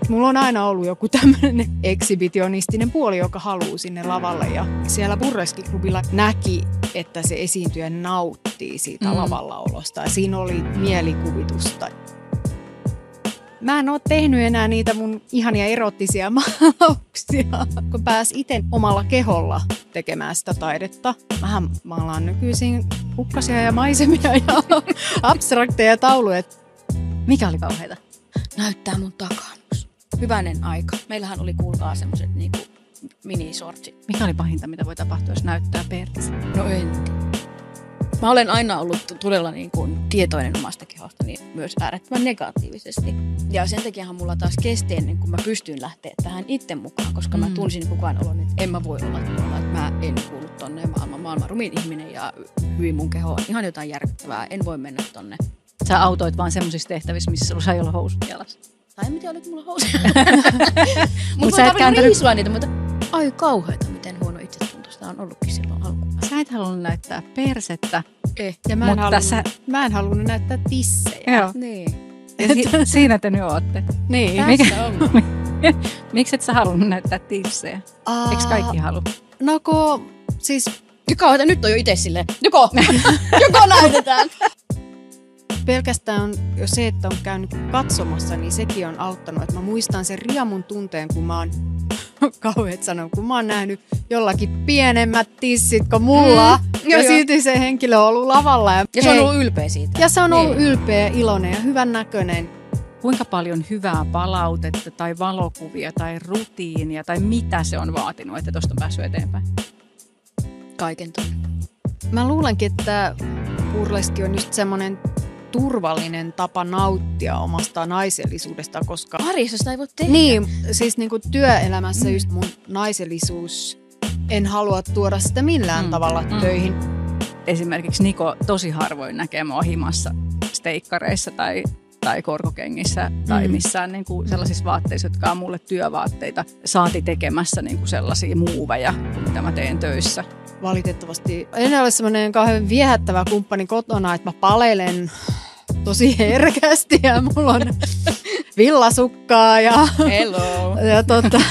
Mulla on aina ollut joku tämmöinen ekshibitionistinen puoli, joka haluaa sinne lavalle. Ja siellä Burleski-klubilla näki, että se esiintyjä nauttii siitä lavallaolosta. Ja siinä oli mielikuvitusta. Mä en ole tehnyt enää niitä mun ihania erottisia maalauksia, kun pääs itse omalla keholla tekemään sitä taidetta. Mähän maalaan nykyisin kukkasia ja maisemia ja abstrakteja tauluja. Mikä oli kauheita? Näyttää mun takamus. Hyvänen aika. Meillähän oli, kuulkaa, semmoiset niinku minisortsit. Mikä oli pahinta, mitä voi tapahtua, jos näyttää perse? No en tiedä. Mä olen aina ollut todella niin kuin tietoinen omasta kehostani myös äärettömän negatiivisesti. Ja sen takiahan mulla taas kesti ennen kuin mä pystyin lähteä tähän itse mukaan, koska mä tunsin koko ajan olon, että en mä voi olla tuolla, että mä en kuulu tonne maailman rumin ihminen ja hyvin mun keho on ihan jotain järkyttävää, en voi mennä tonne. Sä autoit vaan semmoisissa tehtävissä, missä sulla ei ole housut jalassa. Tai en tiedä, oliko mulla housuja. Mutta sä et kääntänyt riisua niitä, mutta ai kauheeta, miten huono itsetuntosta on ollutkin silloin alkuun. Sä et halunnut näyttää persettä. Ja mä en halunnut näyttää tissejä. Joo. Niin. Ja siinä te nyt ootte. Niin. Tässä on. Miksi et sä halunnut näyttää tissejä? Eikö kaikki halua? No siis... Joko, nyt on jo itse silleen. Joko näytetään. Pelkästään jo se, että on käynyt katsomassa, niin sekin on auttanut. Että mä muistan sen riemun tunteen, kun mä oon, kauheat sanon, kun mä oon nähnyt jollakin pienemmät tissit kuin mulla. Ja silti se henkilö on ollut lavalla. Ja se on ollut ylpeä siitä. Ja se on ollut ylpeä, iloinen ja hyvän näköinen. Kuinka paljon hyvää palautetta tai valokuvia tai rutiinia tai mitä se on vaatinut, että tosta on päässyt eteenpäin? Kaiken ton. Mä luulenkin, että burleski on just semmoinen turvallinen tapa nauttia omasta naisellisuudesta, koska... Parissa sitä ei voi tehdä. Niin, siis niinku työelämässä just mun naisellisuus, en halua tuoda sitä millään tavalla töihin. Esimerkiksi Niko tosi harvoin näkee mua himassa steikkareissa tai korkokengissä tai missään niin kuin sellaisissa vaatteissa, jotka on mulle työvaatteita. Saati tekemässä niin kuin sellaisia muuveja, mitä mä teen töissä. Valitettavasti en ole semmoinen kauhean viehättävä kumppani kotona, että mä palelen tosi herkästi ja mulla on villasukkaa ja... Hello. Ja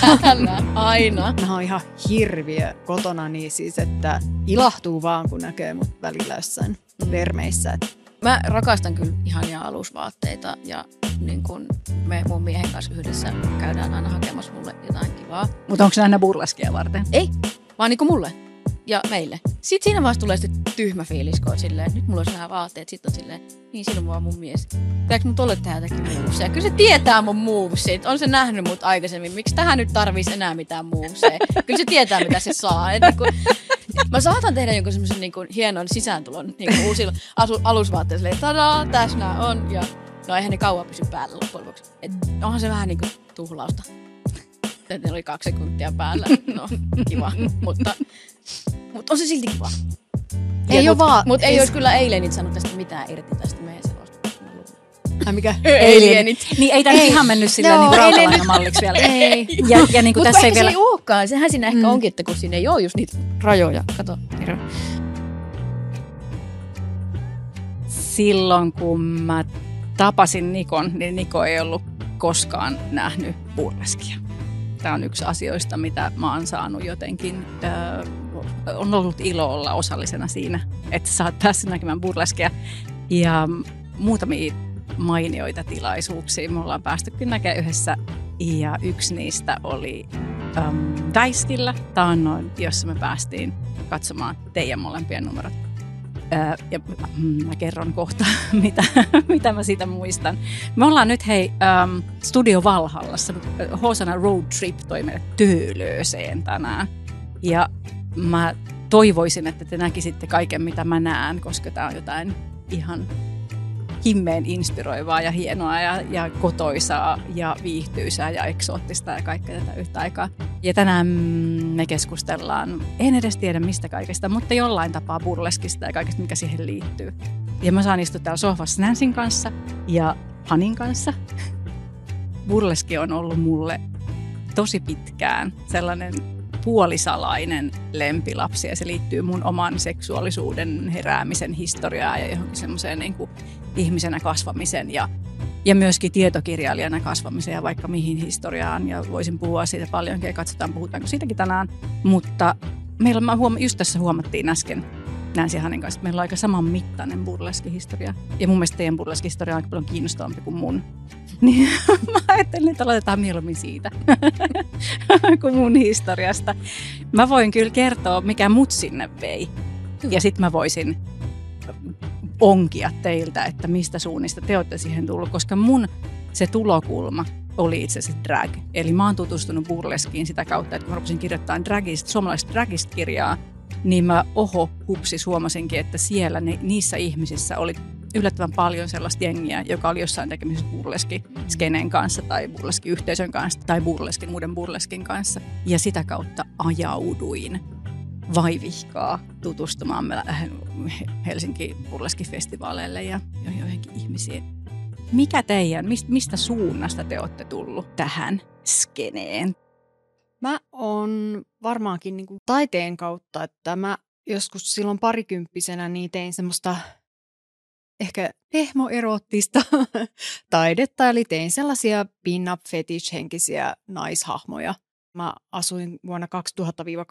aina. Mä oon ihan hirviö kotona niin siis, että ilahtuu vaan kun näkee mut välillä jossain vermeissä. Mä rakastan kyllä ihania alusvaatteita ja niin kun me mun miehen kanssa yhdessä käydään aina hakemassa mulle jotain kivaa. Mutta onko se aina burleskia varten? Ei, vaan niinku mulle ja meille. Sitten siinä vaiheessa tulee sitten tyhmä fiilis, kun on silleen, nyt mulla olisi vähän vaatteet, sitten on silleen, niin siinä on vaan mun mies. Pitääkö mun tolle tehdä jotakin movesia? Kyllä se tietää mun movesit, on se nähnyt mut aikaisemmin. Miksi tähän nyt tarvitsisi enää mitään movesia? Kyllä se tietää, mitä se saa. Mä saatan tehdä jonkun semmoisen niin kuin hienon sisääntulon niin uusilla alusvaatteilla. Tadaa, tässä nää on. Ja no eihän ne kauan pysy päällä loppujen lopuksi. Onhan se vähän niin kuin tuhlausta. Ne oli 2 sekuntia päällä. No, kiva. Mutta on se silti kiva. Mutta ei olisi kyllä Alienit sanonut tästä mitään irti tästä meidän selostuksesta. Mikä? Alienit. Niin ei tämä ihan mennyt sillä niin rautalainamalliksi vielä. Ei. Ja niin kuin mutta tässä ei vielä... se ei olekaan. Sehän siinä ehkä onkin, että kun siinä ei ole just niitä rajoja. Kato. Silloin kun mä tapasin Nikon, niin Niko ei ollut koskaan nähnyt burleskia. Tämä on yksi asioista, mitä mä oon saanut jotenkin. On ollut ilo olla osallisena siinä, että sä oot päässyt näkemään burleskia. Ja muutamia mainioita tilaisuuksia me ollaan päästykin näkemään yhdessä. Ja yksi niistä oli Daiskillä taannoin, jossa me päästiin katsomaan teidän molempien numerot. Ja mä kerron kohta, mitä mä siitä muistan. Me ollaan nyt Studio Valhallassa. Hosanna Road Trip toi meille Töölöseen tänään. Ja mä toivoisin, että te näkisitte kaiken, mitä mä näen, koska tää on jotain ihan himmeen inspiroivaa ja hienoa ja kotoisaa ja viihtyisää ja eksoottista ja kaikkea tätä yhtä aikaa. Ja tänään me keskustellaan, en edes tiedä mistä kaikesta, mutta jollain tapaa burleskista ja kaikesta, mikä siihen liittyy. Ja mä saan istua täällä sohvassa Nancyn kanssa ja Hanin kanssa. Burleski on ollut mulle tosi pitkään sellainen puolisalainen lempilapsi ja se liittyy mun oman seksuaalisuuden heräämisen historiaan ja johonkin semmoiseen niin kuin ihmisenä kasvamisen ja Ja myöskin tietokirjailijana kasvamiseen ja vaikka mihin historiaan. Ja voisin puhua siitä paljonkin ja katsotaan, puhutaanko siitäkin tänään. Mutta just tässä huomattiin äsken Nancy Hanen kanssa, että meillä on aika saman mittainen burleskihistoria. Ja mun mielestä teidän burleskihistoria on aika paljon kiinnostavampi kuin mun. Niin mä ajattelin, että aloitetaan mieluummin siitä kuin mun historiasta. Mä voin kyllä kertoa, mikä mut sinne vei. Ja sit mä voisin onkia teiltä, että mistä suunnista te olette siihen tullut. Koska mun se tulokulma oli itse asiassa drag. Eli mä oon tutustunut burleskiin sitä kautta, että kun mä rupesin kirjoittamaan suomalaista dragist-kirjaa, niin mä hupsis huomasinkin, että siellä niissä ihmisissä oli yllättävän paljon sellaista jengiä, joka oli jossain tekemisessä burleski-skeneen kanssa tai burleski-yhteisön kanssa tai muuden burleskin kanssa. Ja sitä kautta ajauduin vaivihkaa tutustumaan Helsinki burleskifestivaaleille ja joihinkin ihmisiin. Mikä mistä suunnasta te olette tullut tähän skeneen? Mä oon varmaankin niin kuin taiteen kautta, että mä joskus silloin parikymppisenä niin tein semmoista ehkä hehmoeroottista taidetta, eli tein sellaisia pin-up fetish-henkisiä naishahmoja. Mä asuin vuonna 2000-2005,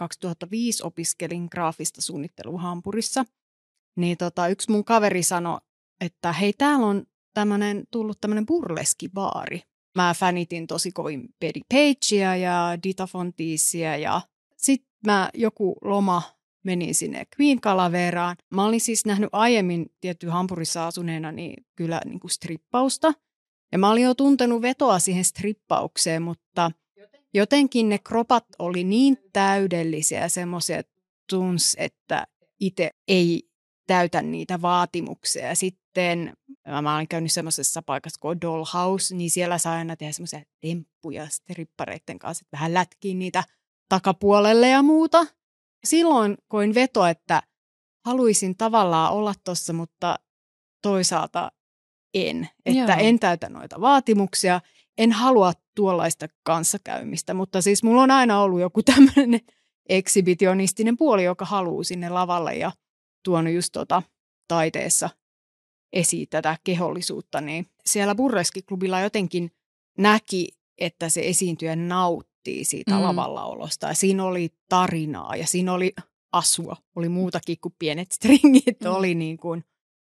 opiskelin graafista suunnittelua Hampurissa. Niin yksi mun kaveri sanoi, että hei, täällä on tullut tämmöinen burleskibaari. Mä fänitin tosi kovin Betty Pagea ja Dita Von Teesia ja sit mä joku loma menin sinne Queen Calaveraan. Mä olin siis nähnyt aiemmin tietty Hampurissa asuneena niin kyllä niin kuin strippausta. Ja mä olin jo tuntenut vetoa siihen strippaukseen, mutta jotenkin ne kropat oli niin täydellisiä ja semmoisia, että tunsi, että itse ei täytä niitä vaatimuksia. Ja sitten mä olin käynyt semmoisessa paikassa kuin Dollhouse, niin siellä saa aina tehdä semmoisia temppuja strippareiden kanssa, että vähän lätkiin niitä takapuolelle ja muuta. Silloin koin vetoa, että haluaisin tavallaan olla tossa, mutta toisaalta en. Että en täytä noita vaatimuksia, en halua tuollaista kanssakäymistä, mutta siis mulla on aina ollut joku tämmöinen ekshibitionistinen puoli, joka haluaa sinne lavalle ja tuonut just taiteessa esiin tätä kehollisuutta, niin siellä burleskiklubilla jotenkin näki, että se esiintyjä nauttii siitä lavallaolosta. Ja siinä oli tarinaa ja siinä oli asua, oli muutakin kuin pienet stringit, oli niin kuin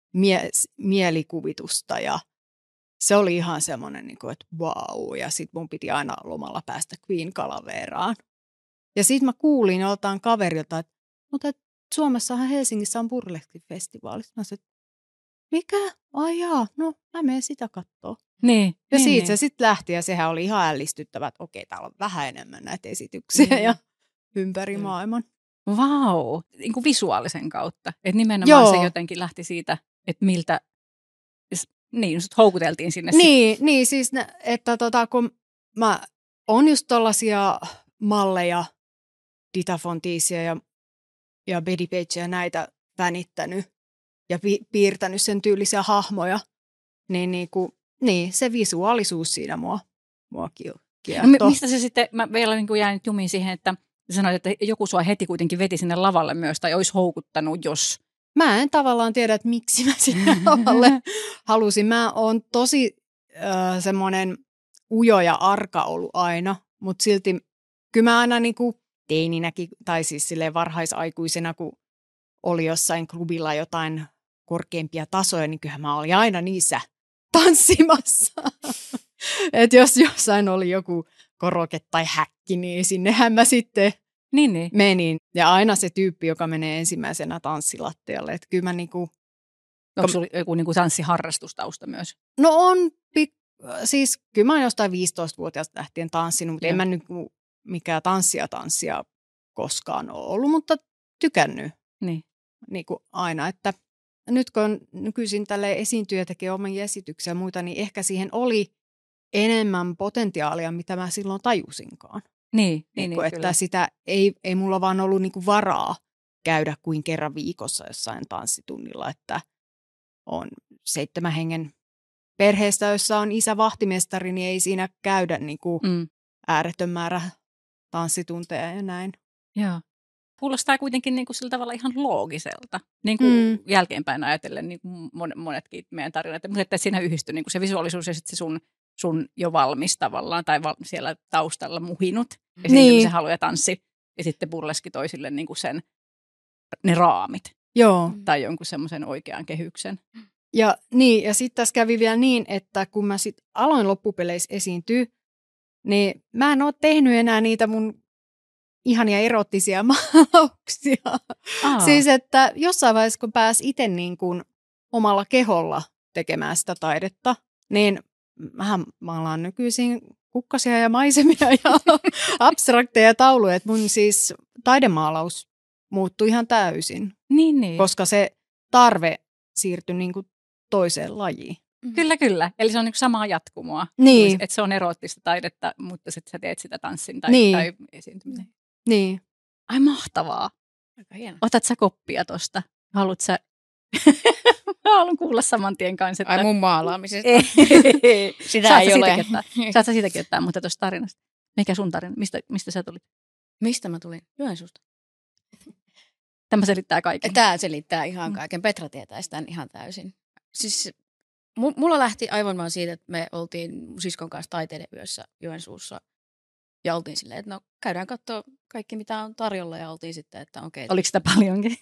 mielikuvitusta ja se oli ihan semmoinen, niin kuin, että vau. Ja sitten mun piti aina lomalla päästä Queen Calaveraan. Ja sitten mä kuulin joltain kaverilta, että mutta Suomessahan Helsingissä on burleskifestivaali. Mä sanoin, että mikä? Ai jaa, no mä menen sitä kattoo. Niin, ja siitä se sitten lähti ja sehän oli ihan ällistyttävä, että okei, täällä on vähän enemmän näitä esityksiä ja ympäri maailman. Vau, niin kuin visuaalisen kautta. Että nimenomaan se jotenkin lähti siitä, että miltä, niin sut houkuteltiin sinne. Niin siis, että kun mä oon just tollaisia malleja, Dita Von Teesia ja Betty Pagea näitä vänittänyt ja piirtänyt sen tyylisiä hahmoja, niin se visuaalisuus siinä mua kiehtoo. No, mistä se sitten, mä vielä niin kuin jäin jumiin siihen, että sanoit, että joku sua heti kuitenkin veti sinne lavalle myös tai olisi houkuttanut, jos... Mä en tavallaan tiedä, että miksi mä sinne lavalle halusin. Mä oon tosi semmoinen ujo ja arka ollut aina, mutta silti kyllä mä aina niin kuin teininäkin, tai siis silleen varhaisaikuisena, kun oli jossain klubilla jotain korkeampia tasoja, niin kyllähän mä olin aina niissä tanssimassa. Että jos jossain oli joku koroke tai häkki, niin sinnehän mä sitten menin. Ja aina se tyyppi, joka menee ensimmäisenä tanssilattialle. Että kyllä mä niinku... Onko sulla joku niinku tanssiharrastustausta myös? No on, siis kyllä mä oon jostain 15-vuotiaasta lähtien tanssinut, mutta en mä nyt mikään tanssia koskaan ole ollut, mutta tykännyt niin kuin aina, että nyt kun nykyisin tälle esiintyjä tekee omia esityksiä ja muita, niin ehkä siihen oli enemmän potentiaalia, mitä mä silloin tajusinkaan. Niin, että kyllä. sitä ei mulla vaan ollut niin kuin varaa käydä kuin kerran viikossa jossain tanssitunnilla, että on 7 hengen perheestä, jossa on isä vahtimestari, niin ei siinä käydä niin kuin ääretön määrä tanssitunteja ja näin. Joo. kuulostaa kuitenkin niin kuin sillä tavalla ihan loogiselta. Niin kuin jälkeenpäin ajatellen niin kuin monetkin meidän tarinat. Mutta että siinä yhdistyy niin kuin se visuaalisuus ja sitten se sun jo valmis tavallaan tai siellä taustalla muhinut. Ja se halu ja tanssi. Ja sitten burleski toisille niin kuin ne raamit. Joo. Tai jonkun semmoisen oikean kehyksen. Ja sitten tässä kävi vielä niin, että kun mä sitten aloin loppupeleissä esiintyä, niin mä en ole tehnyt enää niitä mun ihania erottisia maalauksia. Siis, että jossain vaiheessa, kun pääsi itse niin kuin omalla keholla tekemään sitä taidetta, niin mähän maalaan nykyisin kukkasia ja maisemia ja abstrakteja tauluja. Että mun siis taidemaalaus muuttui ihan täysin, niin. koska se tarve siirtyi niin kuin toiseen lajiin. Kyllä. Eli se on niin samaa jatkumoa. Niin. Että se on erottista taidetta, mutta sitten sä teet sitä tanssin tai esiintymisen. Niin. Ai mahtavaa. Aika hieno. Otat sä koppia tosta? Haluat sä? Mä haluan kuulla saman tien kanssa. Että... Ai mun maalaamisesta? Ei. Sitä ei ole. Saat sä siitäkin ottaa, mutta tuosta tarinasta. Mikä sun tarina? Mistä sä tulit? Mistä mä tulin? Joensuusta. Tämä selittää kaiken. Tämä selittää ihan kaiken. Petra tietää sitä ihan täysin. Siis mulla lähti aivan vaan siitä, että me oltiin siskon kanssa taiteiden yössä Joensuussa. Ja oltiin silleen, että no käydään katsoa kaikki mitä on tarjolla ja oltiin sitten, että okei. Oliko sitä paljonkin?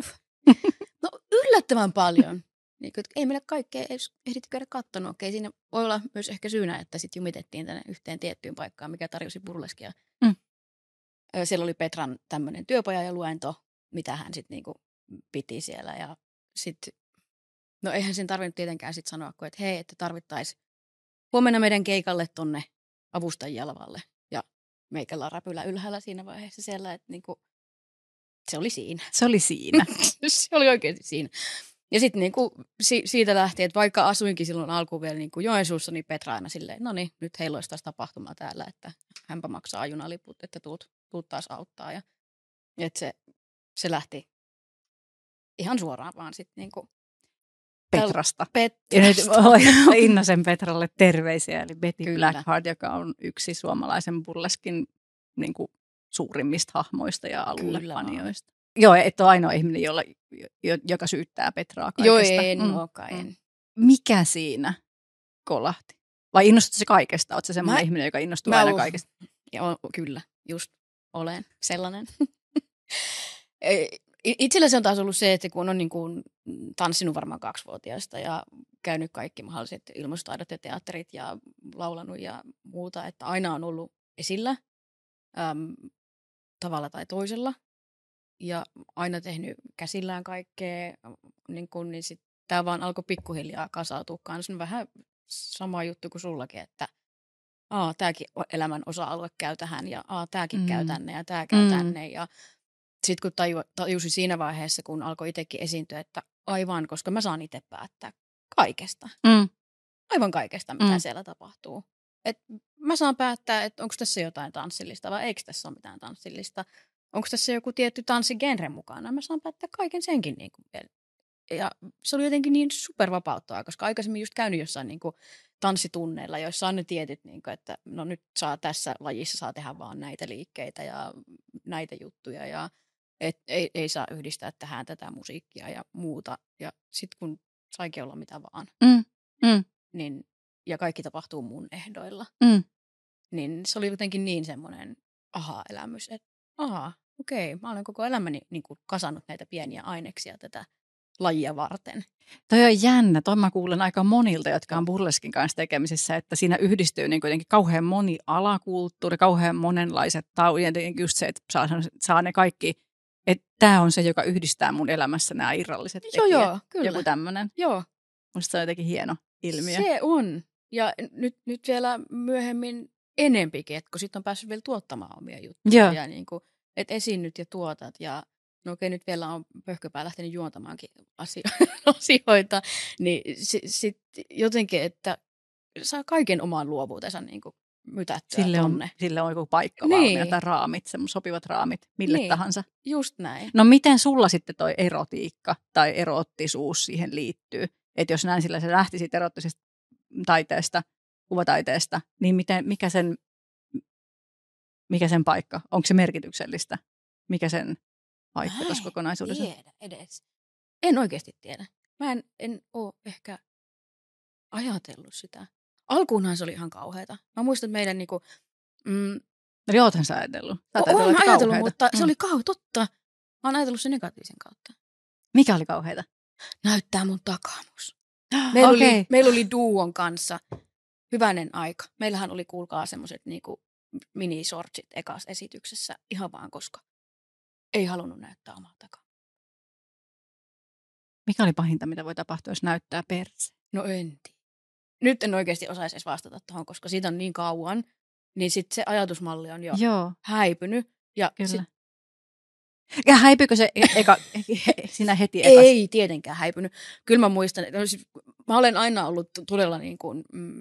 No yllättävän paljon. Niin, ei meille kaikkea ehditty käydä kattonut. Okei, siinä voi olla myös ehkä syynä, että sitten jumitettiin tänne yhteen tiettyyn paikkaan, mikä tarjosi burleskia. Siellä oli Petran tämmöinen työpaja ja luento, mitä hän sitten niinku piti siellä. Ja sitten, no eihän sen tarvinnut tietenkään sitten sanoa, että hei, että tarvittaisiin huomenna meidän keikalle tonne avustajien lavalle. Ja meikällä on räpylä ylhäällä siinä vaiheessa siellä, että niinku, se oli siinä. Se oli siinä. Se oli oikeasti siinä. Ja sitten niinku siitä lähti, että vaikka asuinkin silloin alkuun vielä niinku Joensuussa, niin Petra aina silleen, no niin, nyt heillä olisi taas tapahtumaa täällä, että hänpä maksaa junaliput, että tuut taas auttaa. Ja että se lähti ihan suoraan vaan sitten niinku Petrasta. Ja nyt Innosen Petralle terveisiä, eli Betty Blackheart, joka on yksi suomalaisen burleskin niinku suurimmista hahmoista ja alullepanijoista. Joo, et ole ainoa ihminen, joka syyttää Petraa kaikesta. Joo, en olekaan. Mikä siinä kolahti? Vai innostut se kaikesta? Oletko se semmoinen ihminen, joka innostuu aina kaikesta? Joo, kyllä, just olen sellainen. Itsellä se on taas ollut se, että kun on niin kuin tanssinut varmaan 2-vuotiaasta ja käynyt kaikki mahdolliset ilmastotaidot ja teatterit ja laulanut ja muuta, että aina on ollut esillä tavalla tai toisella. Ja aina tehnyt käsillään kaikkea, niin sitten tämä vaan alkoi pikkuhiljaa kasautua kanssa. Vähän sama juttu kuin sullakin, että tämäkin elämän osa-alue käy tähän ja tämäkin käy tänne ja tämä käy tänne. Ja sitten kun tajusin siinä vaiheessa, kun alkoi itsekin esiintyä, että aivan, koska mä saan itse päättää kaikesta. Aivan kaikesta, mitä siellä tapahtuu. Et mä saan päättää, että onko tässä jotain tanssillista vai eikö tässä ole mitään tanssillista. Onko tässä joku tietty tanssigenre mukana? Mä saan päättää kaiken senkin. Niin kuin, ja se oli jotenkin niin supervapauttavaa, koska aikaisemmin just käynyt jossain niin kuin tanssitunneilla, joissa on ne tietyt, niin kuin, että no nyt tässä lajissa saa tehdä vaan näitä liikkeitä ja näitä juttuja. Ja ei saa yhdistää tähän tätä musiikkia ja muuta. Ja sitten kun saikin olla mitä vaan, niin, ja kaikki tapahtuu mun ehdoilla, niin se oli jotenkin niin semmoinen aha-elämys, että okei, mä olen koko elämäni niin kuin kasannut näitä pieniä aineksia tätä lajia varten. Toi on jännä. Toi mä kuulen aika monilta, jotka on burleskin kanssa tekemisissä, että siinä yhdistyy niin kuitenkin kauhean moni alakulttuuri, kauhean monenlaiset taudit, just se, että saa ne kaikki, että tämä on se, joka yhdistää mun elämässä nämä irralliset tekijät. Joo, kyllä. Joku tämmöinen. Joo. Musta se on jotenkin hieno ilmiö. Se on. Ja nyt vielä myöhemmin enempikin, että kun sitten on päässyt vielä tuottamaan omia juttuja. Ja niin kuin, että esiinnyt ja tuotat ja no okei, nyt vielä on pöhköpää lähtenyt juontamaankin asioita, niin sitten jotenkin, että saa kaiken oman luovuutensa niin kuin mytättyä tonne. Sille on joku paikka valmiina, raamit, sopivat raamit mille tahansa. Just näin. No miten sulla sitten toi erotiikka tai erottisuus siihen liittyy? Että jos näin sillä se lähti siitä erottisesta taiteesta, kuvataiteesta, niin mikä sen paikka? Onko se merkityksellistä? Mikä sen haitta tässä kokonaisuudessa? Tiedä edes. En oikeasti tiedä. Mä en ole ehkä ajatellut sitä. Alkuunhan se oli ihan kauheata. Mä muistan, että meidän niinku... Eli oothan sä ajatellut? Olen ajatellut, mutta se oli totta. Mä oon ajatellut sen negatiivisen kautta. Mikä oli kauheata? Näyttää mun takamus. Meillä oli duon kanssa hyvänen aika. Meillähän oli, kuulkaa, semmoiset niinku minisortsit ekassa esityksessä ihan vaan, koska ei halunnut näyttää omaa takaa. Mikä oli pahinta, mitä voi tapahtua, jos näyttää perse? No en tiedä. Nyt en oikeasti osaisi edes vastata tuohon, koska siitä on niin kauan, niin sitten se ajatusmalli on jo häipynyt. Ja ja häipykö se sinä heti ekas? Ei tietenkään häipynyt. Kyllä mä muistan, että mä olen aina ollut todella niin kuin,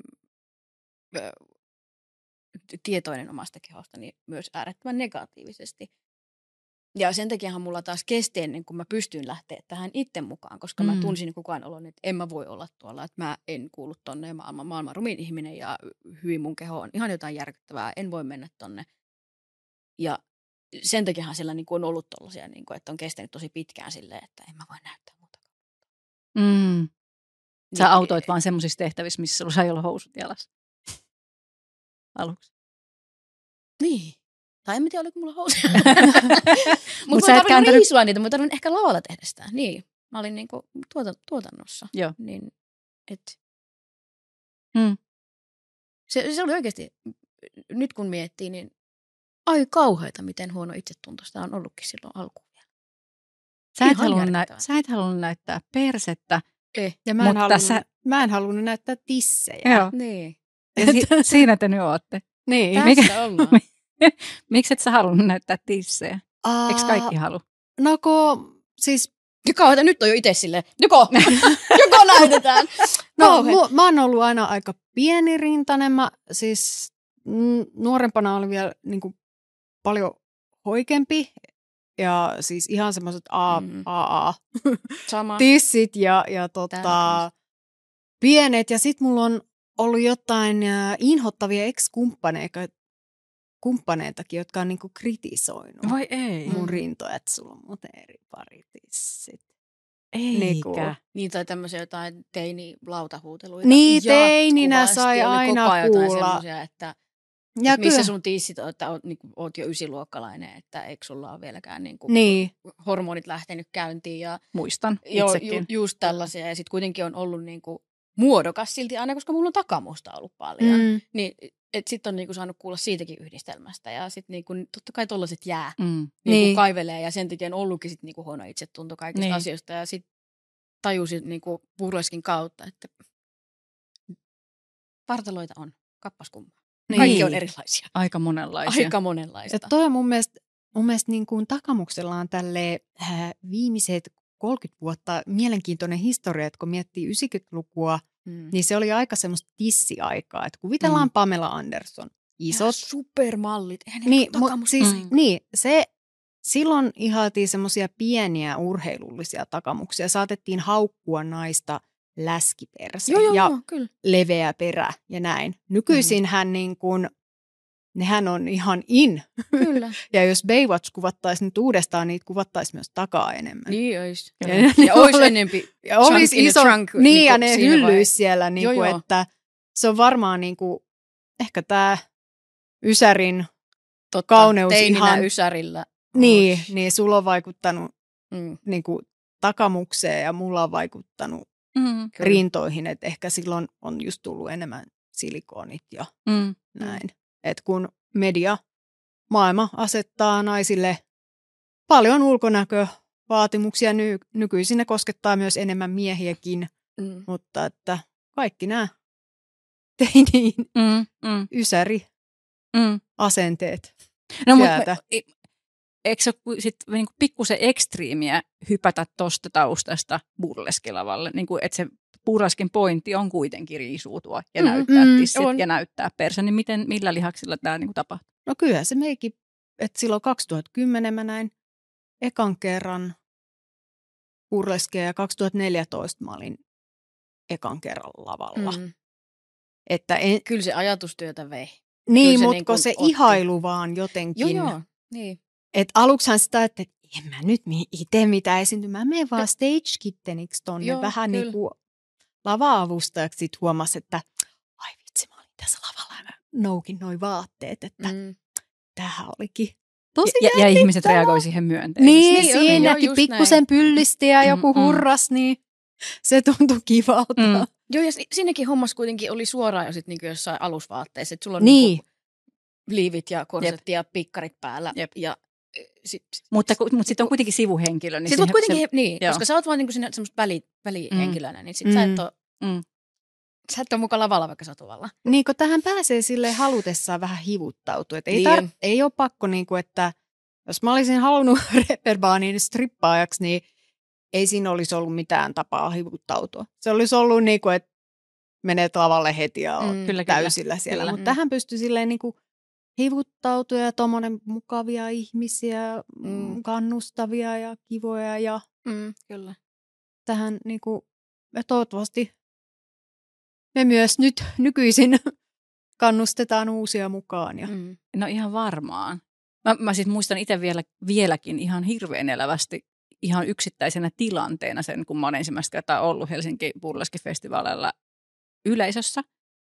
tietoinen omasta kehostani myös äärettömän negatiivisesti. Ja sen takiahan mulla taas kesti ennen kuin mä pystyin lähteä tähän itse mukaan, koska mä tunsin koko ajan olon, että en mä voi olla tuolla, että mä en kuulu tonne ja maailman rumin ihminen ja hyvin mun keho on ihan jotain järkyttävää, en voi mennä tonne. Ja sen takiahan siellä niin kuin on ollut tollaisia, niin kuin, että on kestänyt tosi pitkään silleen, että en mä voi näyttää muuta. Sä autoit vaan semmoisissa tehtävissä, missä sulla sai olla housut jalassa. Aluksi. Niin. Tai en tiedä, oliko mulla housuja. Mutta mä tarvitsin riisua niitä, mutta tarvitsin ehkä lavalla tehdä sitä. Niin. Mä olin niinku tuotannossa. Joo. Niin, se oli oikeasti, nyt kun miettii, niin ai kauheata, miten huono itsetunto sitä on ollutkin silloin alkuun vielä. Sä et halunnut näyttää persettä. Ja mä en halunnut näyttää tissejä. Joo. Niin. Ja siinä te nyt ootte. Niin. Tässä ollaan. Miksi et sä halunnut näyttää tissejä? Eikö kaikki halua? No siis... Kauheeta, nyt on jo itse silleen, joko näytetään. Mä oon ollut aina aika pienirintainen. Mä siis nuorempana olin vielä niin kuin paljon hoikempi. Ja siis ihan semmoiset tissit ja pienet. Ja sit mulla on ollut jotain inhottavia ex-kumppaneitakin, jotka on niinku kritisoinut. Vai ei? Mun rintoja, että sulla on muuten eri paritissit. Eikä. Niin, tai tämmöisiä jotain teini-lautahuuteluita. Niin, teininä sai aina kuulla. Että ja missä kyllä. sun tissit on, että oot jo 9-luokkalainen, että eikö sulla ole vieläkään hormonit lähtenyt käyntiin. Ja muistan itsekin. Just tällaisia. Ja sitten kuitenkin on ollut niinku muodokas silti aina, koska mulla on takamusta ollut paljon. Niin, että sitten on niinku saanut kuulla siitäkin yhdistelmästä. Ja sitten niinku, totta kai tollaiset jää niinku kaivelee. Ja sen takia on ollutkin sit niinku huono itsetunto kaikista asioista. Ja sitten tajusin niinku burleskin kautta, että vartaloita on. Kappas kummaa. Kaikki on erilaisia. Aika monenlaisia. Aika monenlaista. Ja toi on mun mielestä niin kuin takamuksella on tälleen viimeiset 30 vuotta mielenkiintoinen historia, että kun miettii 90-lukua, niin se oli aika semmoista tissiaikaa. Että kuvitellaan Pamela Anderson. Isot supermallit. Silloin ihailtiin semmoisia pieniä urheilullisia takamuksia. Saatettiin haukkua naista läskiperse ja kyllä. leveä perä ja näin. Nykyisin nehän on ihan in. Kyllä. Ja jos Baywatch kuvattaisiin nyt uudestaan, niitä kuvattaisiin myös takaa enemmän. Niin olisi. Ja olisi enempi olisi iso, trunk. Niin, ja ne hyllyisi siellä, että se on varmaan ehkä tämä Ysärin kauneus ihan Ysärillä. Niin sulla on vaikuttanut takamukseen ja mulla on vaikuttanut rintoihin, että ehkä silloin on just tullut enemmän silikoonit ja näin. Että kun maailma asettaa naisille paljon ulkonäkövaatimuksia, nykyisin ne koskettaa myös enemmän miehiäkin, mutta että kaikki nämä teiniin Ysäri asenteet sieltä. Eikö se ole sitten niinku pikkusen ekstriimiä hypätä tuosta taustasta burleskilavalle? Niinku, että se burleskin pointti on kuitenkin riisuutua ja näyttää tissit ja näyttää persä. Niin millä lihaksilla tämä niinku tapahtuu? No kyllä se meikin, että silloin 2010 mä näin ekan kerran burleskeja ja 2014 mä olin ekan kerran lavalla. Että kyllä se ajatustyötä vei. Niin, mutta se ihailu vaan jotenkin. Joo, niin. Että aluksihan sitä, että en mä nyt itse mitään esiintymään. Menen vaan stage kitteniksi tonne. Joo, vähän kyllä. niin kuin lava-avustajaksi. Sitten huomasi, että ai vitsi, mä olin tässä lavalla ja mä noukin noi vaatteet. Että tämähän olikin tosi ja ihmiset reagoi siihen myönteisesti. Niin, Niin, siinäkin just pikkusen pyllisti ja joku hurras, niin se tuntui kivalta. Joo, ja siinäkin hommassa kuitenkin oli suoraan jo sit niinku jossain alusvaatteissa, että sulla on Niin. niinku liivit ja korsetti ja pikkarit päällä. Jep. Ja Mutta sitten on kuitenkin sivuhenkilö. Niin sit oot kuitenkin, joo. koska sä oot vaan niinku semmoista välihenkilönä, niin sit sä et ole mukaan lavalla, vaikka sä oot lavalla. Niin, kun tähän pääsee silleen halutessaan vähän hivuttautua. Et ei ole pakko, niinku, että jos mä olisin halunnut reperbaaniin strippaajaksi, niin ei siinä olisi ollut mitään tapaa hivuttautua. Se olisi ollut niin kuin, että menet lavalle heti ja olet täysillä siellä. Mutta tähän pystyy silleen niin kuin hivuttautua ja tommoinen mukavia ihmisiä, kannustavia ja kivoja. Ja Kyllä. tähän niin kuin, ja toivottavasti me myös nyt nykyisin kannustetaan uusia mukaan. Ja. No ihan varmaan. Mä siis muistan itse vieläkin ihan hirveän elävästi ihan yksittäisenä tilanteena sen, kun mä olen ensimmäistä kertaa ollut Helsinki Burleski-festivaaleilla yleisössä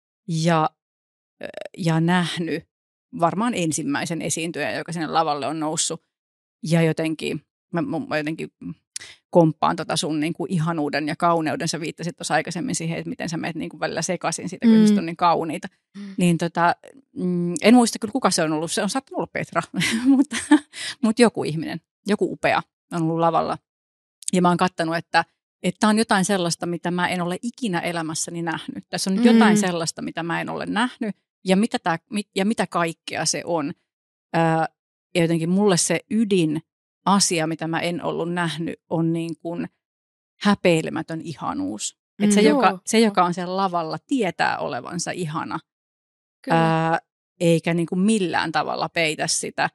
ja nähnyt varmaan ensimmäisen esiintyjän, joka sinne lavalle on noussut. Ja jotenkin, mä jotenkin komppaan sun niin kuin ihanuuden ja kauneuden. Sä viittasit tuossa aikaisemmin siihen, että miten sä menet niin kuin välillä sekaisin siitä, kun ihmiset on niin kauniita. Niin en muista kyllä, kuka se on ollut. Se on saattanut olla Petra, mutta joku ihminen, joku upea on ollut lavalla. Ja mä oon kattanut, että tää on jotain sellaista, mitä mä en ole ikinä elämässäni nähnyt. Tässä on jotain sellaista, mitä mä en ole nähnyt ja mitä kaikkea se on. Ja jotenkin mulle se ydinasia, mitä mä en ollut nähnyt, on niin kuin häpeilemätön ihanuus. Että se, joka on siellä lavalla, tietää olevansa ihana, eikä niin kuin millään tavalla peitä sitä.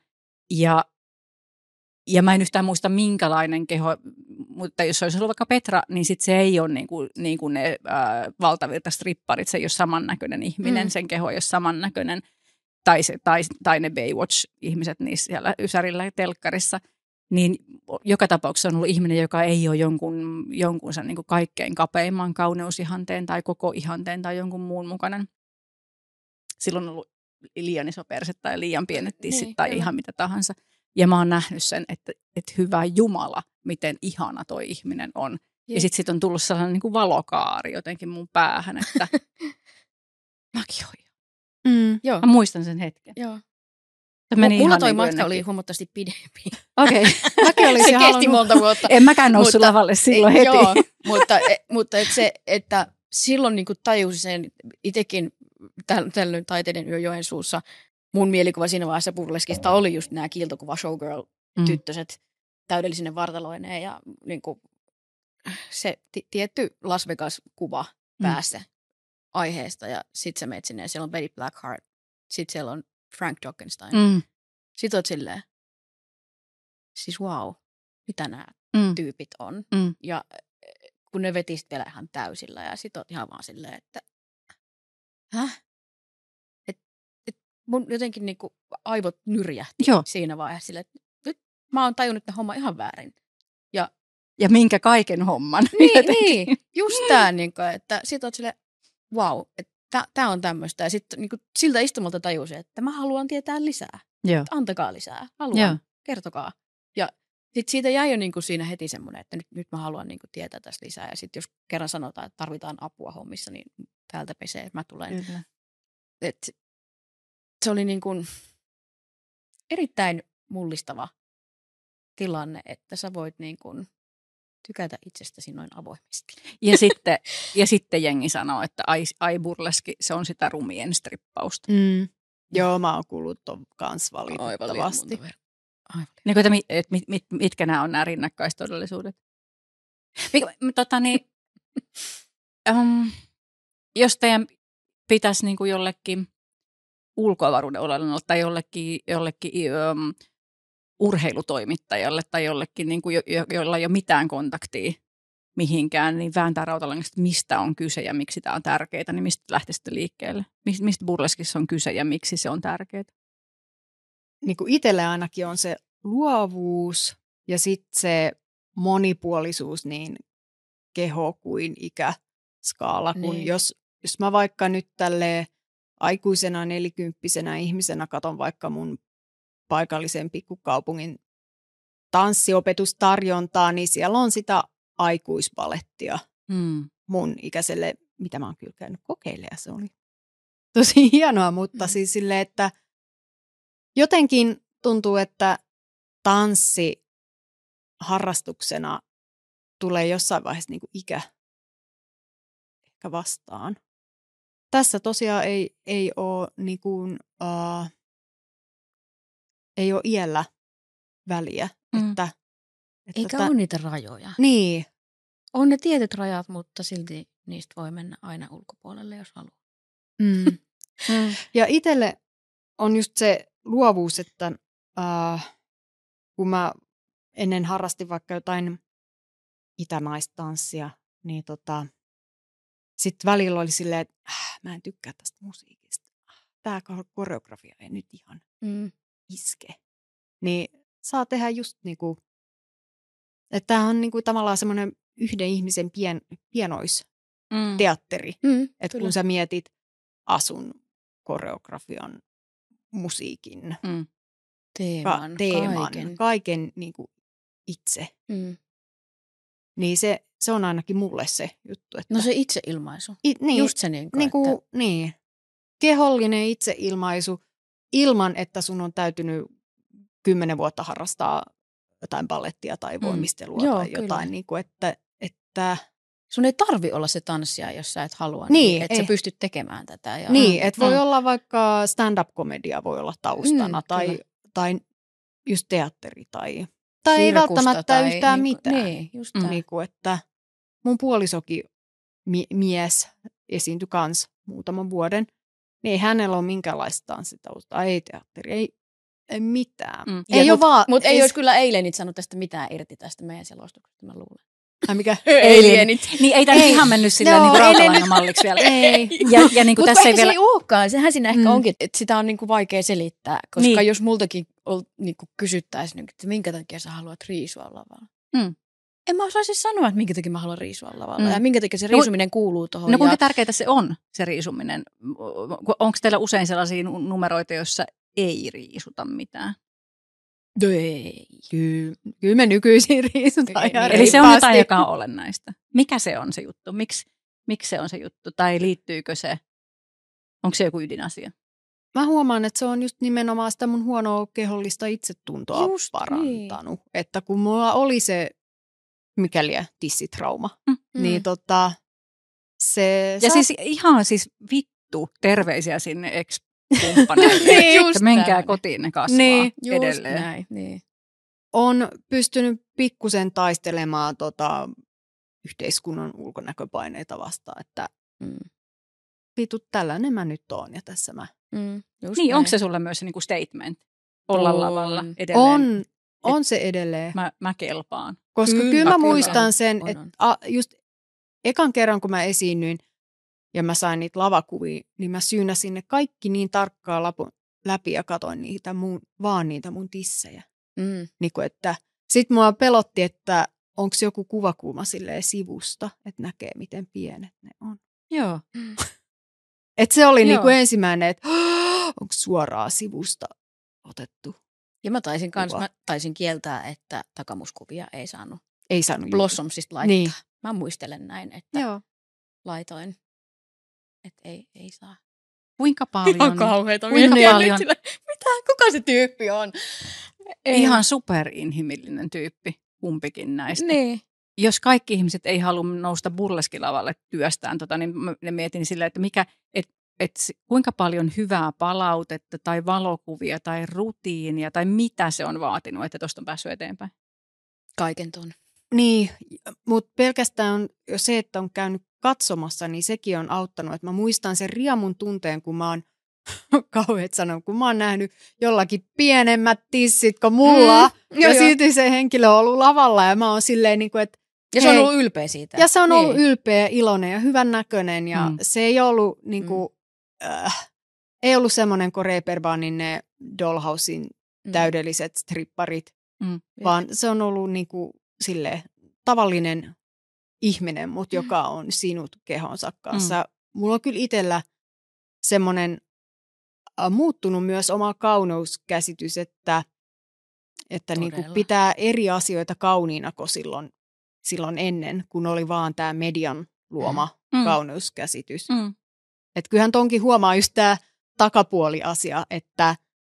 Ja mä en yhtään muista, minkälainen keho, mutta jos olisi ollut vaikka Petra, niin sit se ei ole niin kuin ne valtavirtastripparit, se ei ole samannäköinen ihminen, sen keho ei ole samannäköinen, tai ne Baywatch-ihmiset niissä siellä Ysärillä ja telkkarissa. Niin joka tapauksessa on ollut ihminen, joka ei ole jonkun sen niin kuin kaikkein kapeimman kauneusihanteen tai koko ihanteen tai jonkun muun mukainen. Silloin on ollut liian iso perse tai liian pienet tissit tai ihan mitä tahansa. Ja mä oon nähnyt sen, että hyvä Jumala, miten ihana toi ihminen on. Ja sitten on tullut sellainen niin kuin valokaari jotenkin mun päähän, että mäkin oon. Joo. Mä muistan sen hetken. Joo. Mulla toi matka oli huomattavasti pidempi. Okei. Se kesti monta vuotta. En mäkään noussut lavalle silloin heti. Joo, mutta että silloin niin kuin tajusin sen itsekin tällöin Taiteiden yö Joensuussa. Mun mielikuva siinä vaiheessa Burleskista oli just nämä kiiltokuva showgirl-tyttöset täydellisine vartaloineen ja niin kuin se tietty Las Vegas-kuva päässä aiheesta. Ja sit sä menet sinne ja siellä on Betty Blackheart, sit siellä on Frank Dockenstein. Sit oot silleen, siis wow, mitä nämä tyypit on. Ja kun ne veti vielä ihan täysillä ja sit oot ihan vaan silleen, että mun jotenkin niinku aivot nyrjähti siinä vaiheessa silleen, että nyt mä oon tajunnut tämän homman ihan väärin. Ja minkä kaiken homman. Niin, just tää, niinku, että sit oot silleen, wow, että tää on tämmöistä. Ja sitten niinku, siltä istumalta tajusin, että mä haluan tietää lisää. Antakaa lisää, haluan, kertokaa. Ja sitten siitä jäi jo niinku siinä heti semmoinen, että nyt mä haluan niinku tietää tästä lisää. Ja sitten jos kerran sanotaan, että tarvitaan apua hommissa, niin täältä pesee, että mä tulen. Se oli niin kuin erittäin mullistava tilanne, että sä voit niin kuin tykätä itsestäsi noin avoimesti. Ja sitten jengi sanoo, että ai burleski, se on sitä rumien strippausta. Joo, mä oon kuullut ton kans valitettavasti. Mitkä nämä on nämä rinnakkaistodellisuudet? Jos teidän pitäisi niin kuin jollekin ulkoavaruuden olennolle tai jollekin urheilutoimittajalle tai jollekin, niin kuin jolla ei ole mitään kontaktia mihinkään, niin vääntää rautalangasta, mistä on kyse ja miksi tämä on tärkeää, niin mistä lähtee sitten liikkeelle? Mistä burleskissa on kyse ja miksi se on tärkeää? Niin kuin itselle ainakin on se luovuus Ja sitten se monipuolisuus niin keho kuin ikäskaala. Kun Niin. jos mä vaikka nyt tälleen aikuisena 40-vuotiaana ihmisenä katon vaikka mun paikallisen pikkukaupungin tanssiopetustarjontaa, niin siellä on sitä aikuisbalettia mun ikäiselle, mitä mä oon kyllä käynyt kokeilemaan. Se oli tosi hienoa, mutta siis silleen, että jotenkin tuntuu, että tanssi harrastuksena tulee jossain vaiheessa niin kuin ikä ehkä vastaan. Tässä tosiaan ei ole niin kuin, ei ole iällä väliä. Että Eikä ole niitä rajoja. Niin. On ne tietyt rajat, mutta silti niistä voi mennä aina ulkopuolelle, jos haluaa. Ja itselle on just se luovuus, että kun mä ennen harrastin vaikka jotain itämaistanssia, niin sitten välillä oli silleen, että mä en tykkää tästä musiikista. Tää koreografia ei nyt ihan iske. Niin saa tehdä just niinku, että tää on niinku tavallaan semmoinen yhden ihmisen pienoisteatteri. Että kun sä mietit Asun koreografian, musiikin, teeman, kaiken niinku itse. Niin se on ainakin mulle se juttu. Että no se itseilmaisu. Niin, just se niin. Kehollinen itseilmaisu ilman, että sun on täytynyt 10 vuotta harrastaa jotain ballettia tai voimistelua tai jotain. Niin kuin, että sun ei tarvi olla se tanssija, jos sä et halua, niin että sä pystyt tekemään tätä. Ja niin, että voi olla vaikka stand-up-komedia voi olla taustana tai just teatteri tai ei välttämättä yhtään mitään. Niin, just niin kuin, että mun puolisokin mies esiintyi kans muutaman vuoden, niin ei hänellä ole minkäänlaista tanssitaustaa, ei teatteri, ei mitään. Mutta ei olisi kyllä Alienit saanut tästä mitään irti tästä meidän selostuksesta, mä luulen. Mikä? Alienit. Niin ei tämä ihan mennyt silleen niin rautalangamalliksi vielä. Ei. Ja niin mutta tässä ei vielä... se ei olekaan. Sehän siinä ehkä onkin, että sitä on niinku vaikea selittää. Koska jos multakin niinku kysyttäisiin, että minkä takia sä haluat riisua lavalla. En mä osaisi sanoa, että minkä takia mä haluan riisua lavalla. Ja minkä takia se riisuminen kuuluu tuohon. No kuinka tärkeää se on, se riisuminen? Onko teillä usein sellaisia numeroita, joissa ei riisuta mitään? Ei. Kyllä me nykyisin riisutaan. Eli se on jotain, joka on olennaista. Mikä se on se juttu? Miksi se on se juttu? Tai liittyykö se? Onko se joku ydinasia? Mä huomaan, että se on just nimenomaan sitä mun huonoa kehollista itsetuntoa just parantanut. Niin. Että kun mulla oli se mikäli tissitrauma, niin se... Ja siis ihan siis vittu terveisiä sinne ex-kumppaneille. Niin, että menkää kotiin, ne kasvaa edelleen. Näin, niin. On pystynyt pikkusen taistelemaan yhteiskunnan ulkonäköpaineita vastaan, että vittu, tällainen mä nyt oon ja tässä mä. Niin, onko se sulle myös se niinku statement? Olla lavalla edelleen? On se edelleen. Mä kelpaan. Koska kyllä mä muistan sen, että just ekan kerran kun mä esiinnyin ja mä sain niitä lavakuvia, niin mä syynäsin ne kaikki niin tarkkaan läpi ja katsoin vaan niitä mun tissejä. Niin kuin, että sit mua pelotti, että onko joku kuvakulma silleen sivusta, että näkee miten pienet ne on. Joo. Että se oli niinku ensimmäinen, että onko suoraan sivusta otettu. Ja mä taisin kieltää, että takamuskuvia ei saanut Blossomsista laittaa. Niin. Mä muistelen näin, että laitoin, että ei saa. Kuinka paljon? Ihan kauheita. Mitä? Kuka se tyyppi on? Ihan superinhimillinen tyyppi, kumpikin näistä. Niin. Jos kaikki ihmiset ei halua nousta burleskilavalle työstään, niin mä mietin silleen, että kuinka paljon hyvää palautetta tai valokuvia tai rutiinia tai mitä se on vaatinut, että tuosta on päässyt eteenpäin? Kaiken ton. Niin, mutta pelkästään jo se, että on käynyt katsomassa, niin sekin on auttanut. Että mä muistan sen riemun tunteen, kun mä oon, kauheat sanon, kun mä oon nähnyt jollakin pienemmät tissit kuin mulla. Ja silti se henkilö on ollut lavalla ja mä oon silleen niin kuin, että ja se on ollut ylpeä siitä. Ja se on ollut ylpeä, iloinen ja hyvän näköinen ja se ei ollut niinku, ei ollut semmoinen Corey Perbanin ne Dollhousein täydelliset stripparit, vaan se on ollut niin kuin silleen tavallinen ihminen, mutta joka on sinut kehonsa kanssa. Mulla on kyllä itsellä semmoinen muuttunut myös oma kauneuskäsitys, että niin kuin pitää eri asioita kauniina kuin silloin ennen, kun oli vaan tämä median luoma kauneuskäsitys. Että kyllähän tonkin huomaa just tämä takapuoli-asia, että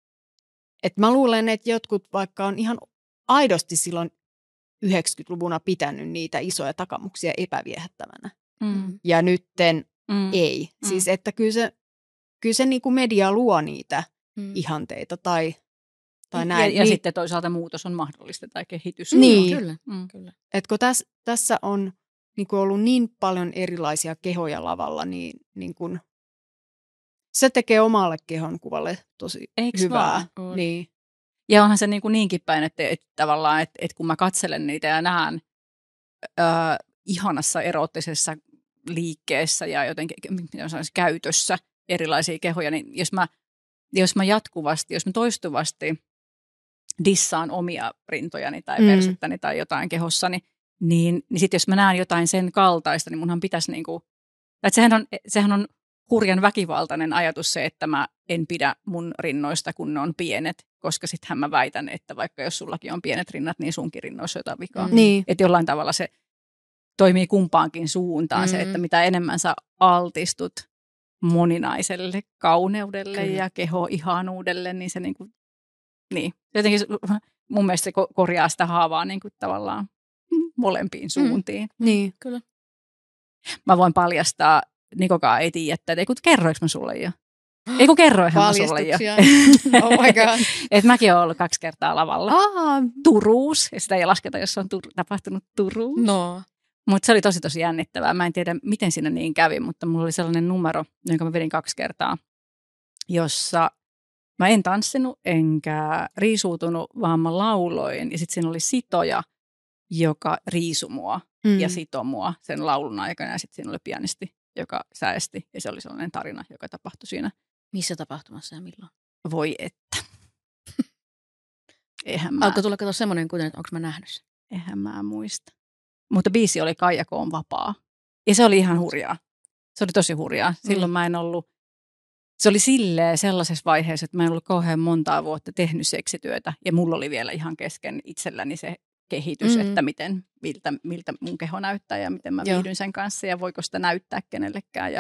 mä luulen, että jotkut vaikka on ihan aidosti silloin 90-luvuna pitänyt niitä isoja takamuksia epäviehättävänä. Ja nytten ei. Siis että kyllä se niin kuin media luo niitä ihanteita tai näin. Ja sitten toisaalta muutos on mahdollista tai kehitys. Niin. Kyllä. Et kun tässä on niin kuin ollut niin paljon erilaisia kehoja lavalla, niin kuin se tekee omalle kehon kuvalle tosi hyvää. Niin. Ja onhan se niinkin päin, että tavallaan, että kun mä katselen niitä ja näen ihanassa eroottisessa liikkeessä ja jotenkin käytössä erilaisia kehoja, niin jos mä toistuvasti dissaan omia rintojani tai persettäni tai jotain kehossani, niin sitten jos mä näen jotain sen kaltaista, niin munhan pitäisi että sehän on hurjan väkivaltainen ajatus se, että mä en pidä mun rinnoista, kun ne on pienet, koska sittenhän mä väitän, että vaikka jos sullakin on pienet rinnat, niin sunkin rinnoissa on jotain vikaa. Että jollain tavalla se toimii kumpaankin suuntaan se, että mitä enemmän sä altistut moninaiselle kauneudelle ja keho-ihanuudelle, niin se jotenkin mun mielestä se korjaa sitä haavaa tavallaan molempiin suuntiin. Niin, kyllä. Mä voin paljastaa, Nikokaan ei tiedä, että kerroinko mä sulle jo? Ei kun kerroinhan mä sulle jo. Oh my god. Et mäkin olen ollut 2 kertaa lavalla. Turuus, ja sitä ei lasketa, jos on tapahtunut Turuus. No. Mutta se oli tosi jännittävää. Mä en tiedä, miten siinä niin kävi, mutta mulla oli sellainen numero, jonka mä vedin 2 kertaa, jossa mä en tanssinut enkä riisuutunut, vaan mä lauloin. Ja sitten siinä oli sitoja, joka riisui mua ja sitoi mua sen laulun aikana. Ja sitten siinä oli pianisti, joka säesti. Ja se oli sellainen tarina, joka tapahtui siinä. Missä tapahtumassa ja milloin? Voi että. Eihän mä... Alkoi tulla kato semmoinen kuten, että onko mä nähnyt sen? Eihän mä muista. Mutta biisi oli Kaija K. on vapaa. Ja se oli ihan hurjaa. Se oli tosi hurjaa. Silloin mä en ollut... Se oli sellaisessa vaiheessa, että mä en ollut kauhean montaa vuotta tehnyt seksityötä. Ja mulla oli vielä ihan kesken itselläni se kehitys, että miltä mun keho näyttää ja miten mä viihdyn sen kanssa. Ja voiko sitä näyttää kenellekään.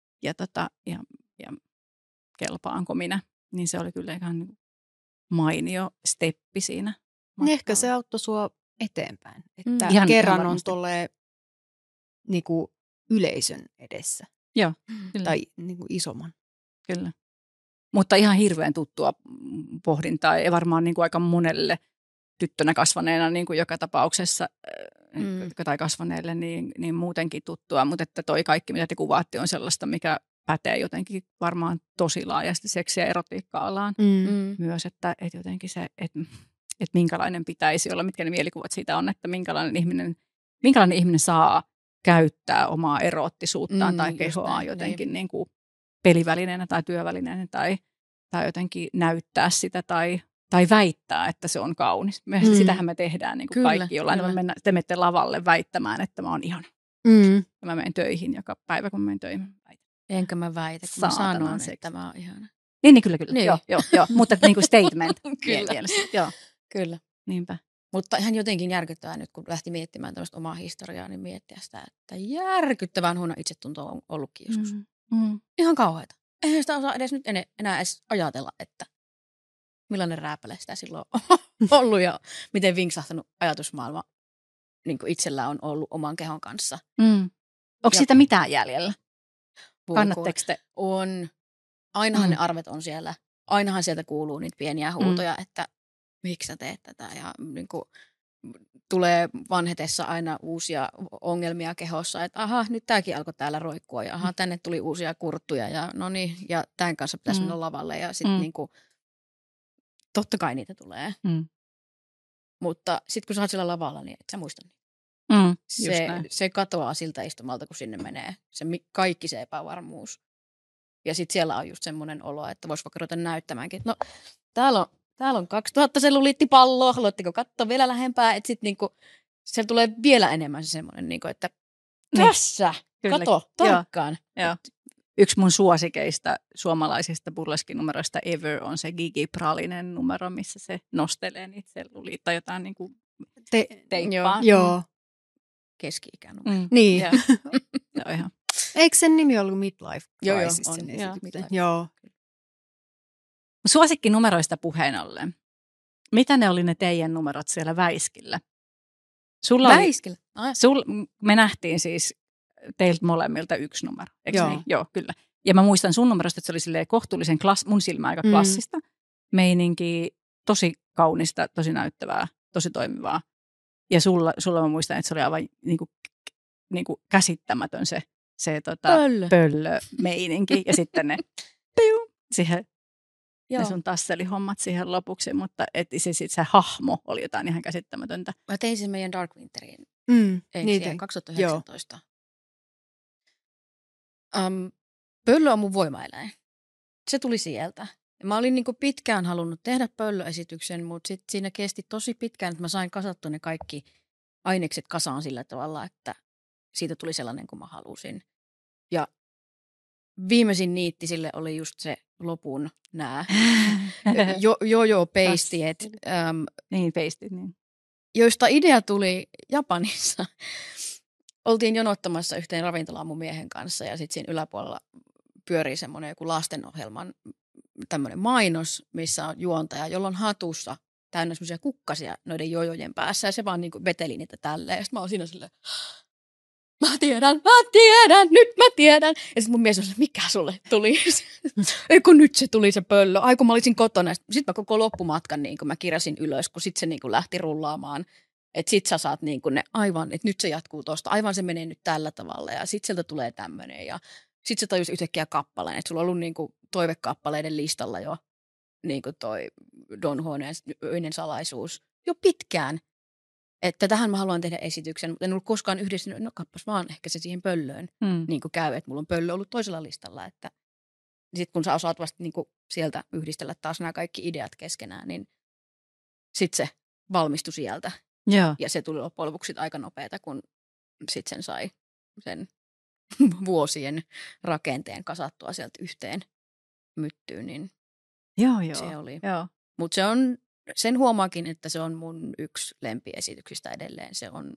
Ja kelpaanko minä. Niin se oli kyllä ihan mainio steppi siinä. Ehkä se auttoi sua eteenpäin. Että ihan kerran on tolleen niinku yleisön edessä. Joo, tai niinku isomman. Kyllä. Mutta ihan hirveän tuttua pohdintaa ja varmaan niinku aika monelle tyttönä kasvaneena niinku joka tapauksessa tai kasvaneelle niin muutenkin tuttua. Mutta että toi kaikki, mitä te kuvaatte, on sellaista, mikä pätee jotenkin varmaan tosi laajasti seksi- ja erotiikka-alaan myös, että jotenkin se, että minkälainen pitäisi olla, mitkä ne mielikuvat siitä on, että minkälainen ihminen saa käyttää omaa eroottisuuttaan tai kehoaan jotenkin niin kuin pelivälineenä tai työvälineenä tai jotenkin näyttää sitä tai väittää, että se on kaunis. Sitähän me tehdään niin kuin kaikki jollain. Te menette lavalle väittämään, että mä oon ihana. Ja mä menen töihin joka päivä, kun mä menen töihin. Enkä mä väitä, kun mä sanon, että mä oon ihana. Niin kyllä. Niin. Joo. Mutta niin kuin statement. Kyllä. Kyllä. Niinpä. Mutta ihan jotenkin järkyttävää nyt, kun lähti miettimään tällaista omaa historiaa, niin miettiä sitä, että järkyttävän huono itsetunto on ollutkin joskus. Ihan kauheata. Eihän sitä osaa edes nyt enää edes ajatella, että millainen rääpäle sitä silloin on ollut ja miten vinksahtanut ajatusmaailma niin kuin itsellä on ollut oman kehon kanssa. Onko siitä mitään jäljellä? Kannatteko te? On. Ainahan ne arvet on siellä. Ainahan sieltä kuuluu niitä pieniä huutoja, että miksi sä teet tätä. Ja niin kuin, tulee vanhetessa aina uusia ongelmia kehossa, että aha, nyt tämäkin alkoi täällä roikkua. Ja aha, tänne tuli uusia kurttuja ja no niin, ja tämän kanssa pitäisi mennä lavalle. Ja sitten niin kuin, totta kai niitä tulee. Mutta sitten kun sä oot siellä lavalla, niin et sä muista niitä. Se katoaa siltä istumalta, kun sinne menee. Kaikki se epävarmuus. Ja sitten siellä on just semmoinen olo, että vois vaikka ruveta näyttämäänkin. No, täällä on täällä on 2000 selluliittipalloa, haluatteko katsoa vielä lähempää, että sitten niinku, siellä tulee vielä enemmän se semmoinen, niinku, että tässä, Kyllä. kato, tarkkaan. Joo. Yksi mun suosikeista suomalaisista burleskinumeroista ever on se Gigi Pralinen numero, missä se nostelee niitä selluliittoja jotain niinku teippaa. Joo. Keski-ikä numero. Niin. Se on ihan. Eikö sen nimi ollut Midlife Joo, Crisis? on. sen Joo, esityksen? Midlife. Joo. Suosikkinumeroista puheen ollen. Mitä ne oli ne teidän numerot siellä Väiskillä? Väiskillä? Me nähtiin siis teiltä molemmilta yksi numero. Eikö Joo. niin? Joo, kyllä. Ja mä muistan sun numerosta, että se oli silleen kohtuullisen mun silmä aika klassista. Meininki, tosi kaunista, tosi näyttävää, tosi toimivaa. Ja sulla mä muistan, että se oli aivan niinku käsittämätön se pöllö-meininki. Ja sitten ne siihen ne sun tasselihommat siihen lopuksi, mutta se hahmo oli jotain ihan käsittämätöntä. Mä tein sen meidän Dark Winteriin. Niitä. 2019. Pöllö on mun voimaeläin. Se tuli sieltä. Mä olin niinku pitkään halunnut tehdä pöllöesityksen, mutta sit siinä kesti tosi pitkään, että mä sain kasattua ne kaikki ainekset kasaan sillä tavalla, että siitä tuli sellainen kuin mä halusin. Ja viimeisin niitti sille oli just se lopun nää peistiet. Niin, peistit, niin. Joista idea tuli Japanissa. Oltiin jonottamassa yhteen ravintolaan mun miehen kanssa ja sitten siinä yläpuolella pyörii semmoinen joku lastenohjelman tämmöinen mainos, missä on juontaja, jolla on hatussa täynnä semmoisia kukkasia noiden jojojen päässä ja se vaan niinku veteli niitä tälleen. Ja sitten mä oon siinä silleen, mä tiedän, nyt mä tiedän. Ja sitten mun mies on silleen, mikä sulle tuli? Ei kun nyt se tuli se pöllö. Ai kun mä olisin kotona. Sitten mä koko loppumatkan niin kun mä kirjasin ylös, kun sitten se niin kun lähti rullaamaan. Että sit sä saat niin kun ne aivan, että nyt se jatkuu tosta. Aivan se menee nyt tällä tavalla ja sit sieltä tulee tämmönen. Ja sit se tajus yhtäkkiä kappaleen. Että sulla on ollut niin kun toivekappaleiden listalla jo niin kun toi Don Juanin öinen salaisuus jo pitkään. Että tähän mä haluan tehdä esityksen, mutta en ollut koskaan yhdessä, no kappas vaan ehkä se siihen pöllöön niin kuin käy, että mulla on pöllö ollut toisella listalla, että sitten kun sä osaat vasta niin kuin sieltä yhdistellä taas nämä kaikki ideat keskenään, niin sitten se valmistui sieltä. Joo. Ja se tuli loppujen lopuksi aika nopeata, kun sitten sen sai sen vuosien rakenteen kasattua sieltä yhteen myttyyn, niin se oli. Mutta se on, sen huomaakin, että se on mun yksi lempiesityksistä edelleen. Se on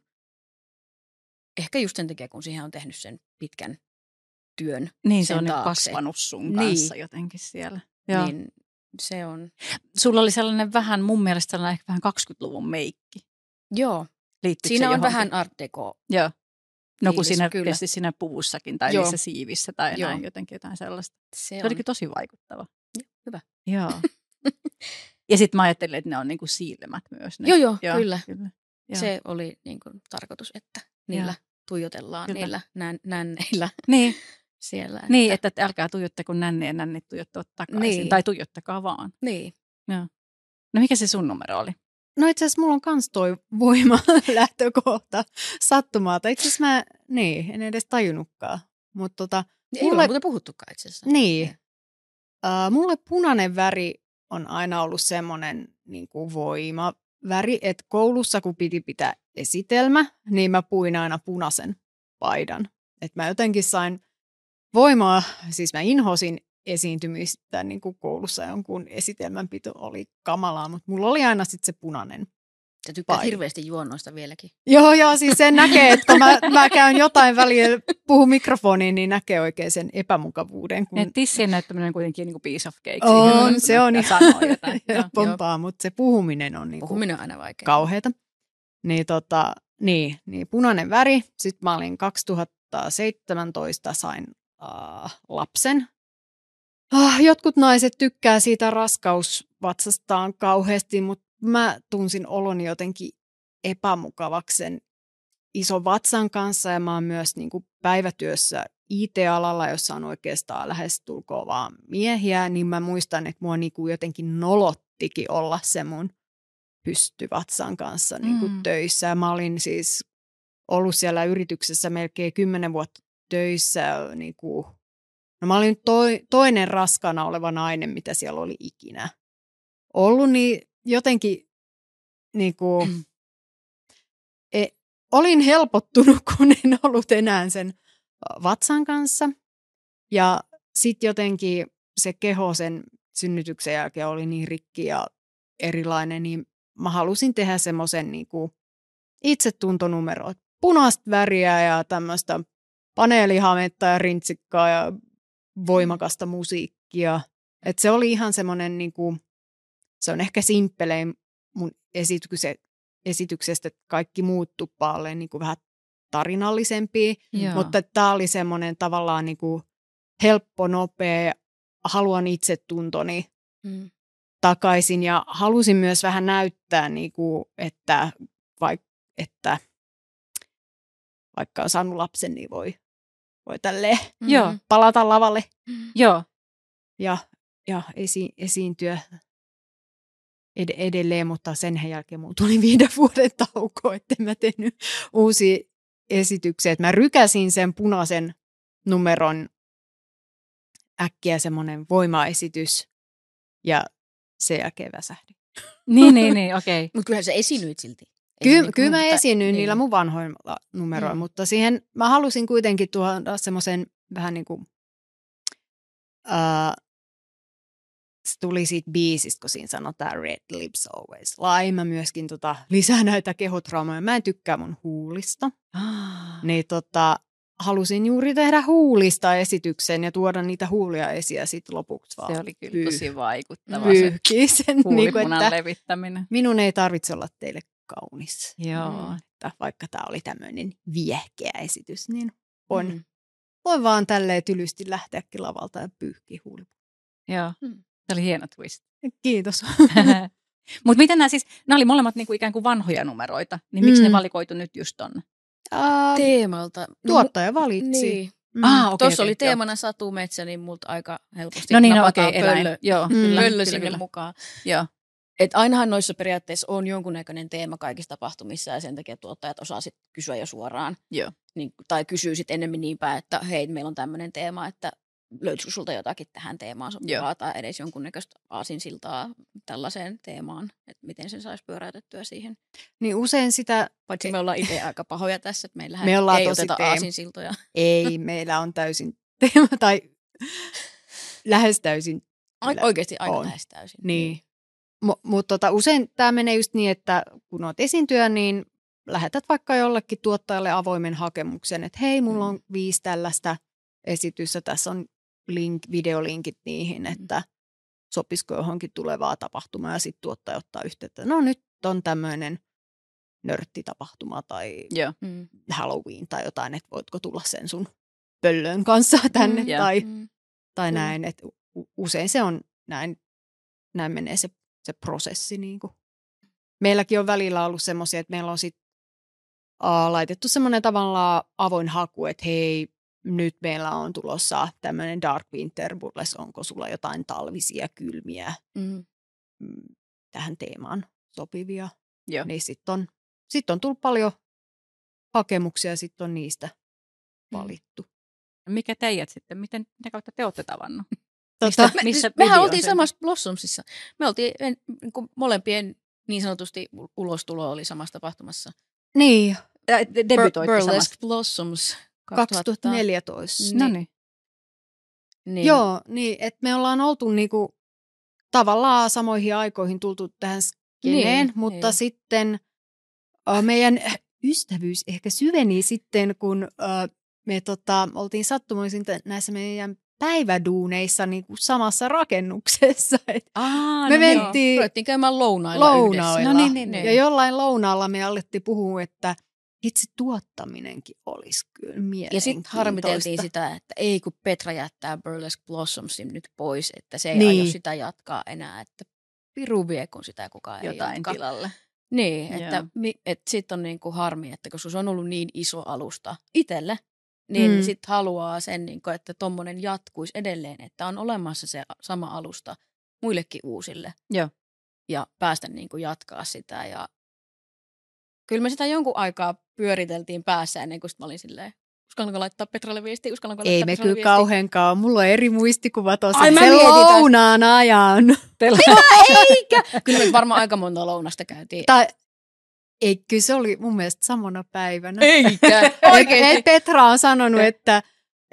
ehkä just sen takia, kun siihen on tehnyt sen pitkän työn. Niin, se on nyt kasvanut sun kanssa jotenkin siellä. Joo. Niin, se on. Sulla oli sellainen vähän, mun mielestä sellainen ehkä vähän 20-luvun meikki. Joo. Liittyykö siinä on johonkin? vähän art deco. Joo. No kun siinä kyllä. tietysti siinä puvussakin tai niissä siivissä tai näin jotenkin jotain sellaista. Se olikin tosi vaikuttava. Hyvä. Joo. Ja sitten mä ajattelin, että ne on niinku silmät myös. Ne. Joo, kyllä. Joo. Se oli niinku tarkoitus, että niillä tuijotellaan, kyllä. niillä nänneillä niin. siellä. Niin, että älkää tuijottako nänne ja nännit tuijottaa takaisin. Niin. Tai tuijottakaa vaan. Niin. Joo. No mikä se sun numero oli? No itse asiassa mulla on kans toi voima lähtökohta sattumalta. Itse asiassa mä, en edes tajunnutkaan. Mutta ei ole muuten puhuttukaan itse asiassa. Niin. Mulle punainen väri on aina ollut semmoinen niin kuin voimaväri, että koulussa kun piti pitää esitelmä, niin mä puin aina punaisen paidan. Että mä jotenkin sain voimaa, siis mä inhosin esiintymistä niin kuin koulussa jonkun esitelmänpito oli kamalaa, mutta mulla oli aina sitten se punainen. Sä tykkäät hirveästi juonnoista vieläkin. Joo, siis sen näkee, että kun mä käyn jotain väliä, puhun mikrofoniin, niin näkee oikein sen epämukavuuden. Kun tissien näyttäminen kuitenkin niin kuin piece of cake. On, se on ihan helpompaa, mutta se puhuminen on niin puhuminen on aina vaikea. Kauheata. Niin, punainen väri. Sitten mä olin 2017, sain lapsen. Jotkut naiset tykkää siitä raskausvatsastaan kauheasti, mutta mä tunsin oloni jotenkin epämukavaksi sen ison vatsan kanssa ja mä oon myös niin kuin päivätyössä IT-alalla, jossa on oikeastaan lähestulkoon vaan miehiä, niin mä muistan, että mua niin kuin jotenkin nolottikin olla se mun pystyvatsan kanssa niin kuin töissä. Ja mä olin siis ollut siellä yrityksessä melkein 10 vuotta töissä. Niin kuin, no mä olin toinen raskaana oleva nainen, mitä siellä oli ikinä ollut, niin jotenkin niinku, olin helpottunut, kun en ollut enää sen vatsan kanssa. Ja sitten jotenkin se keho sen synnytyksen jälkeen oli niin rikki ja erilainen, niin mä halusin tehdä semmoisen niinku itsetuntonumeron. Punaista väriä ja tämmöistä paneelihametta ja rintsikkaa ja voimakasta musiikkia. Et se oli ihan semmoinen, niinku, se on ehkä simppelein mun esityksestä, että kaikki muut tuppaa olemaan niinku vähän tarinallisempia. Mutta tämä oli semmoinen tavallaan niinku helppo, nopea, haluan itsetuntoni takaisin ja halusin myös vähän näyttää, niinku, että vaikka on saanut lapsen, niin voi tälleen palata lavalle ja esiintyä edelleen, mutta sen jälkeen mun tuli 5 vuoden tauko, että mä tehnyt uusia esityksiä. Mä rykäsin sen punaisen numeron äkkiä semmoinen voimaesitys ja sen jälkeen väsähdin. Niin, okei. Mutta kyllähän sä esiinnyit silti. Kyllä mä esiinnyin niillä mun vanhoilla numeroilla, mutta siihen mä halusin kuitenkin tuoda semmoisen vähän niin kuin, se tuli siitä biisistä, kun siinä sanotaan Red Lips Always Lie. Mä myöskin lisää näitä kehotraumoja. Mä en tykkää mun huulista. Niin halusin juuri tehdä huulista esityksen ja tuoda niitä huulia esiin ja sitten lopuksi vaan se oli kyllä tosi vaikuttava sen huulipunan levittäminen. Minun ei tarvitse olla teille kaunis. Joo. Että vaikka tämä oli tämmöinen viehkeä esitys, niin voin vaan tälleen tylysti lähteäkin lavalta ja pyyhkiä huulipunan. Joo, se oli hieno twist. Kiitos. Mutta miten nämä siis, nämä oli molemmat niinku ikään kuin vanhoja numeroita, niin miksi ne valikoitu nyt just tonne? Teemalta. Tuottaja valitsi. Niin. Tuossa oli teemana satumetsä, niin multa aika helposti napataan pöllö sinne mukaan. Joo. Et ainahan noissa periaatteessa on jonkunnäköinen teema kaikissa tapahtumissa ja sen takia tuottajat osaa sit kysyä jo suoraan. Joo. Niin, tai kysyy sitten enemmän niin päin, että hei, meillä on tämmöinen teema, että löytyisikö sulta jotakin tähän teemaan sopivaa tai edes jonkunnäköistä aasinsiltaa tällaiseen teemaan, että miten sen saisi pyöräytettyä siihen. Niin usein sitä... Paitsi me ollaan itse aika pahoja tässä, että meillähän ei oteta aasinsiltoja. Ei, meillä on täysin teema tai lähes täysin. Oikeasti aika lähes täysin. Niin. Mutta usein tämä menee just niin, että kun olet esiintyjä, niin lähetät vaikka jollekin tuottajalle avoimen hakemuksen, että hei, mulla on 5 tällaista esitystä, tässä on videolinkit niihin, että sopisiko johonkin tulevaa tapahtumaa ja sitten tuottaja ottaa yhteyttä. No nyt on tämmöinen nörttitapahtuma tai Halloween tai jotain, että voitko tulla sen sun pöllön kanssa tänne tai näin. Et usein se on näin menee se prosessi. Niin kuin. Meilläkin on välillä ollut semmoisia, että meillä on sitten laitettu semmoinen tavallaan avoin haku, että hei, nyt meillä on tulossa tämmöinen Dark Winter Burlesque, onko sulla jotain talvisia kylmiä tähän teemaan sopivia. Joo. Niin sitten on tullut paljon hakemuksia ja sitten on niistä valittu. Mikä teidät sitten? Mitä kautta te olette tavannut? Mehän oltiin samassa Blossomsissa. Me oltiin molempien niin sanotusti ulostulo oli samassa tapahtumassa. Niin. Debytoitte Burlesque Blossoms 2014. No niin. Joo, niin, että me ollaan oltu niinku tavallaan samoihin aikoihin tultu tähän skeneen, mutta sitten meidän ystävyys ehkä syveni sitten, kun me oltiin sattumoisin näissä meidän päiväduuneissa niinku samassa rakennuksessa. Me mentiin ruvettiin käymään lounailla yhdessä. No niin. Ja jollain lounaalla me alettiin puhua, että itse tuottaminenkin olisi kyllä mielenkiintoista. Ja sitten harmiteltiin sitä, että ei kun Petra jättää Burlesque Blossomsin nyt pois, että se ei aio sitä jatkaa enää, että piru vie, kun sitä kukaan jotain ei jatka. tilalle. Niin, että sitten on niinku harmi, että kun se on ollut niin iso alusta itselle, niin sitten haluaa sen, niinku, että tommonen jatkuisi edelleen, että on olemassa se sama alusta muillekin uusille. Joo. Ja päästä niinku jatkaa sitä ja kyllä me sitä jonkun aikaa pyöriteltiin päässä ennen kuin mä olin silleen, Uskallanko laittaa Petralle viestiä? Uskallanko Ei laittaa me Petralle kyllä viestiä? kauheankaan. Mulla on eri muistikuva tossa. Ai, mä Se mietin tästä. lounaan ajan. Eikä! Kyllä me varmaan aika monta lounasta käytiin. Tai ei, kyllä se oli mun mielestä samana päivänä. Eikä! Oikeesti. Petra on sanonut, että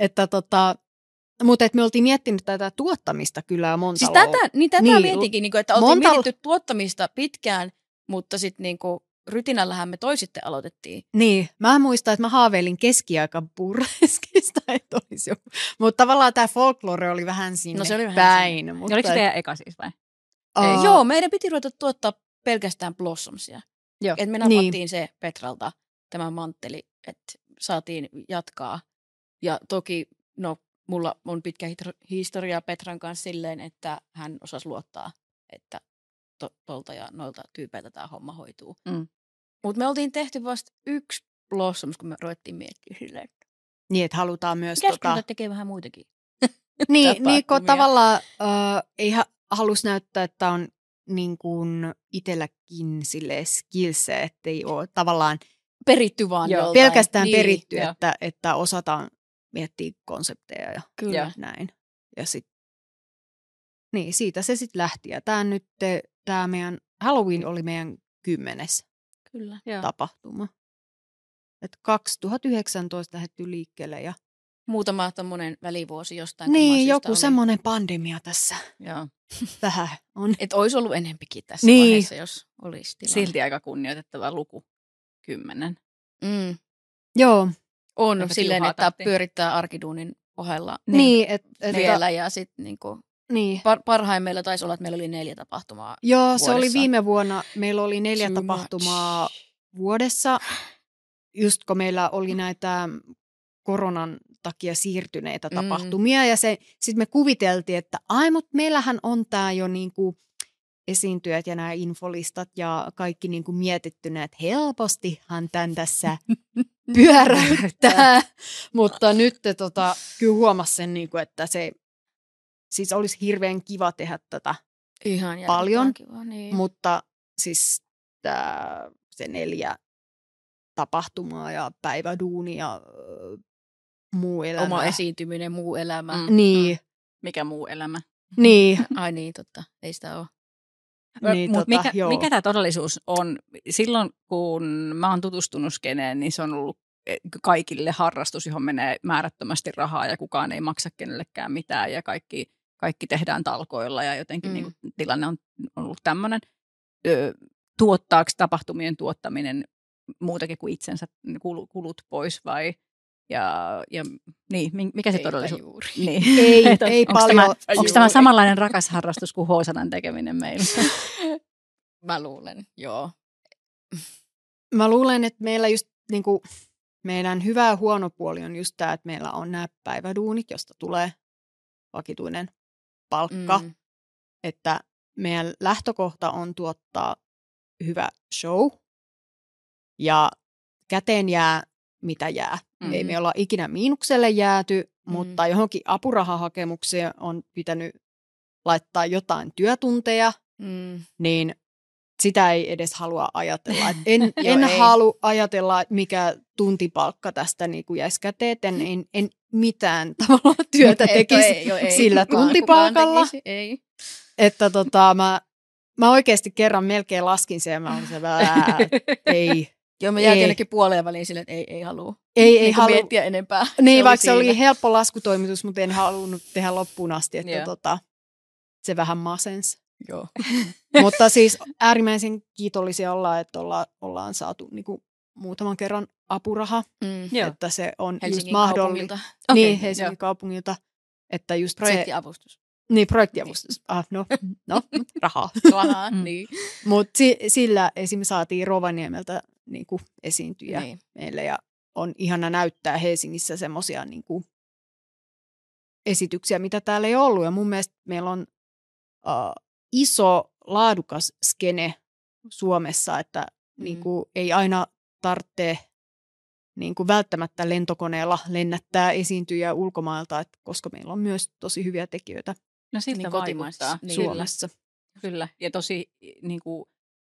mutta me oltiin miettinyt tätä tuottamista kyllä monta Siis tätä Niin, mietinkin, niin kuin, että oltiin monta- mietitty tuottamista pitkään, mutta sitten niin rytinällähän me toisitte aloitettiin. Niin, mä muistan, että mä haaveilin keskiaikan burleskista, että olisi joku. Mutta tavallaan tämä folklore oli vähän sinne se oli vähän päin. Mutta, Oliko se teidän eka siis vai? Joo, meidän piti ruveta tuottaa pelkästään Blossomsia. Joo. Et me Niin. napattiin se Petralta tämä mantteli, että saatiin jatkaa. Ja toki, mulla on pitkä historia Petran kanssa silleen, että hän osasi luottaa, että tolta ja noilta tyypeiltä tämä homma hoituu. Mm. Mutta me oltiin tehty vasta yksi Blossoms, kun me ruvettiin miettimään silleen, että niin, että halutaan myös pitäisikö me tekee vähän muitakin. niin, kun tapahtumia. tavallaan ei halus näyttää, että on niin kuin itselläkin silleen skillse, että ei ole tavallaan Peritty vaan Joo, joltain. pelkästään Niin, peritty, joo. että osataan miettiä konsepteja ja Kyllä. näin. Ja niin, siitä se sitten lähti. Ja tämä meidän Halloween oli meidän 10. Kyllä. Joo. tapahtuma. Et 2019 lähdetty liikkeelle ja Muutama tommonen välivuosi jostain. niin, kumman syystä joku oli. semmoinen pandemia tässä Joo. vähän on. Että olisi ollut enempikin tässä Niin. vaiheessa, jos olisi tilanne. Silti aika kunnioitettava luku. 10. Mm. Joo, On Aika silleen, tiuhaa että tahtia. pyörittää arkiduunin ohella niin, vielä ja sitten niinku, niin. parhaimmilla taisi olla, että meillä oli 4 tapahtumaa. Joo, se oli vuodessa. viime vuonna. Meillä oli 4 Too tapahtumaa vuodessa, just kun meillä oli näitä koronan takia siirtyneitä tapahtumia. Ja sitten me kuviteltiin, että mutta meillähän on tämä jo niinku esiintyjät ja nämä infolistat ja kaikki niinku mietittynä, että helpostihan tämän tässä pyöräyttää. Mutta nyt kyllä huomasi sen, niinku, että se siis olisi hirveän kiva tehdä tätä. Ihan Paljon, järkyttävän kiva, niin. Mutta siis se 4 tapahtumaa ja päiväduuni ja muu elämä. Oma esiintyminen, muu elämä. Niin, Mikä muu elämä? niin. Ai niin, totta. Ei sitä ole. Niin, Mut joo. mikä tämä todellisuus on? Silloin kun mä oon tutustunut skeneen, niin se on ollut kaikille harrastus, johon menee määrättömästi rahaa ja kukaan ei maksa kenellekään mitään ja kaikki tehdään talkoilla ja jotenkin niin kuin, tilanne on ollut tämmöinen. Tuottaako tapahtumien tuottaminen muutakin kuin itsensä kulut pois vai? Ja niin, mikä se Eipä todellisuus? juuri. Niin. Ei Onko paljon. onko tämä samanlainen rakas harrastus kuin hoosanan tekeminen meillä? Mä luulen, joo. Mä luulen, että meillä just niinku, meidän hyvä ja huono puoli on just tämä, että meillä on nämä päiväduunit, josta tulee vakituinen palkka. Että meidän lähtökohta on tuottaa hyvä show ja käteen jää mitä jää. Ei me olla ikinä miinukselle jääty, mutta johonkin apurahahakemukseen on pitänyt laittaa jotain työtunteja, niin sitä ei edes halua ajatella. Et en halua ajatella, että mikä tuntipalkka tästä niin kuin jäisi käteen. En mitään tavallaan työtä tekisi sillä tuntipalkalla. Ei. Että mä oikeasti kerran melkein laskin sen ja mä olin se ei. Joo, mä jäin jonnekin puoleen väliin sille, että ei halua. Ei halua miettiä enempää. Niin, vaikka se oli helppo laskutoimitus, mutta en halunnut tehdä loppuun asti, että se vähän masens. Joo. Mutta siis äärimmäisen kiitollisia ollaan, että ollaan saatu niinku muutaman kerran apuraha, että se on Helsingin just mahdollista. Niin, Helsingin kaupungilta. Että just projektiavustus. Niin, projektiavustus. Rahaa. Rahaa, niin. Mutta sillä esimerkiksi saatiin Rovaniemeltä niinku esiintyjä meille ja on ihana näyttää Helsingissä semmoisia niinku esityksiä, mitä täällä ei ollut. Ja mun mielestä meillä on iso, laadukas skene Suomessa, että niinku ei aina tarvitse niinku välttämättä lentokoneella lennättää esiintyjä ulkomailta, koska meillä on myös tosi hyviä tekijöitä No siltä niin vaikuttaa Suomessa. Kyllä, ja tosi niin kuin,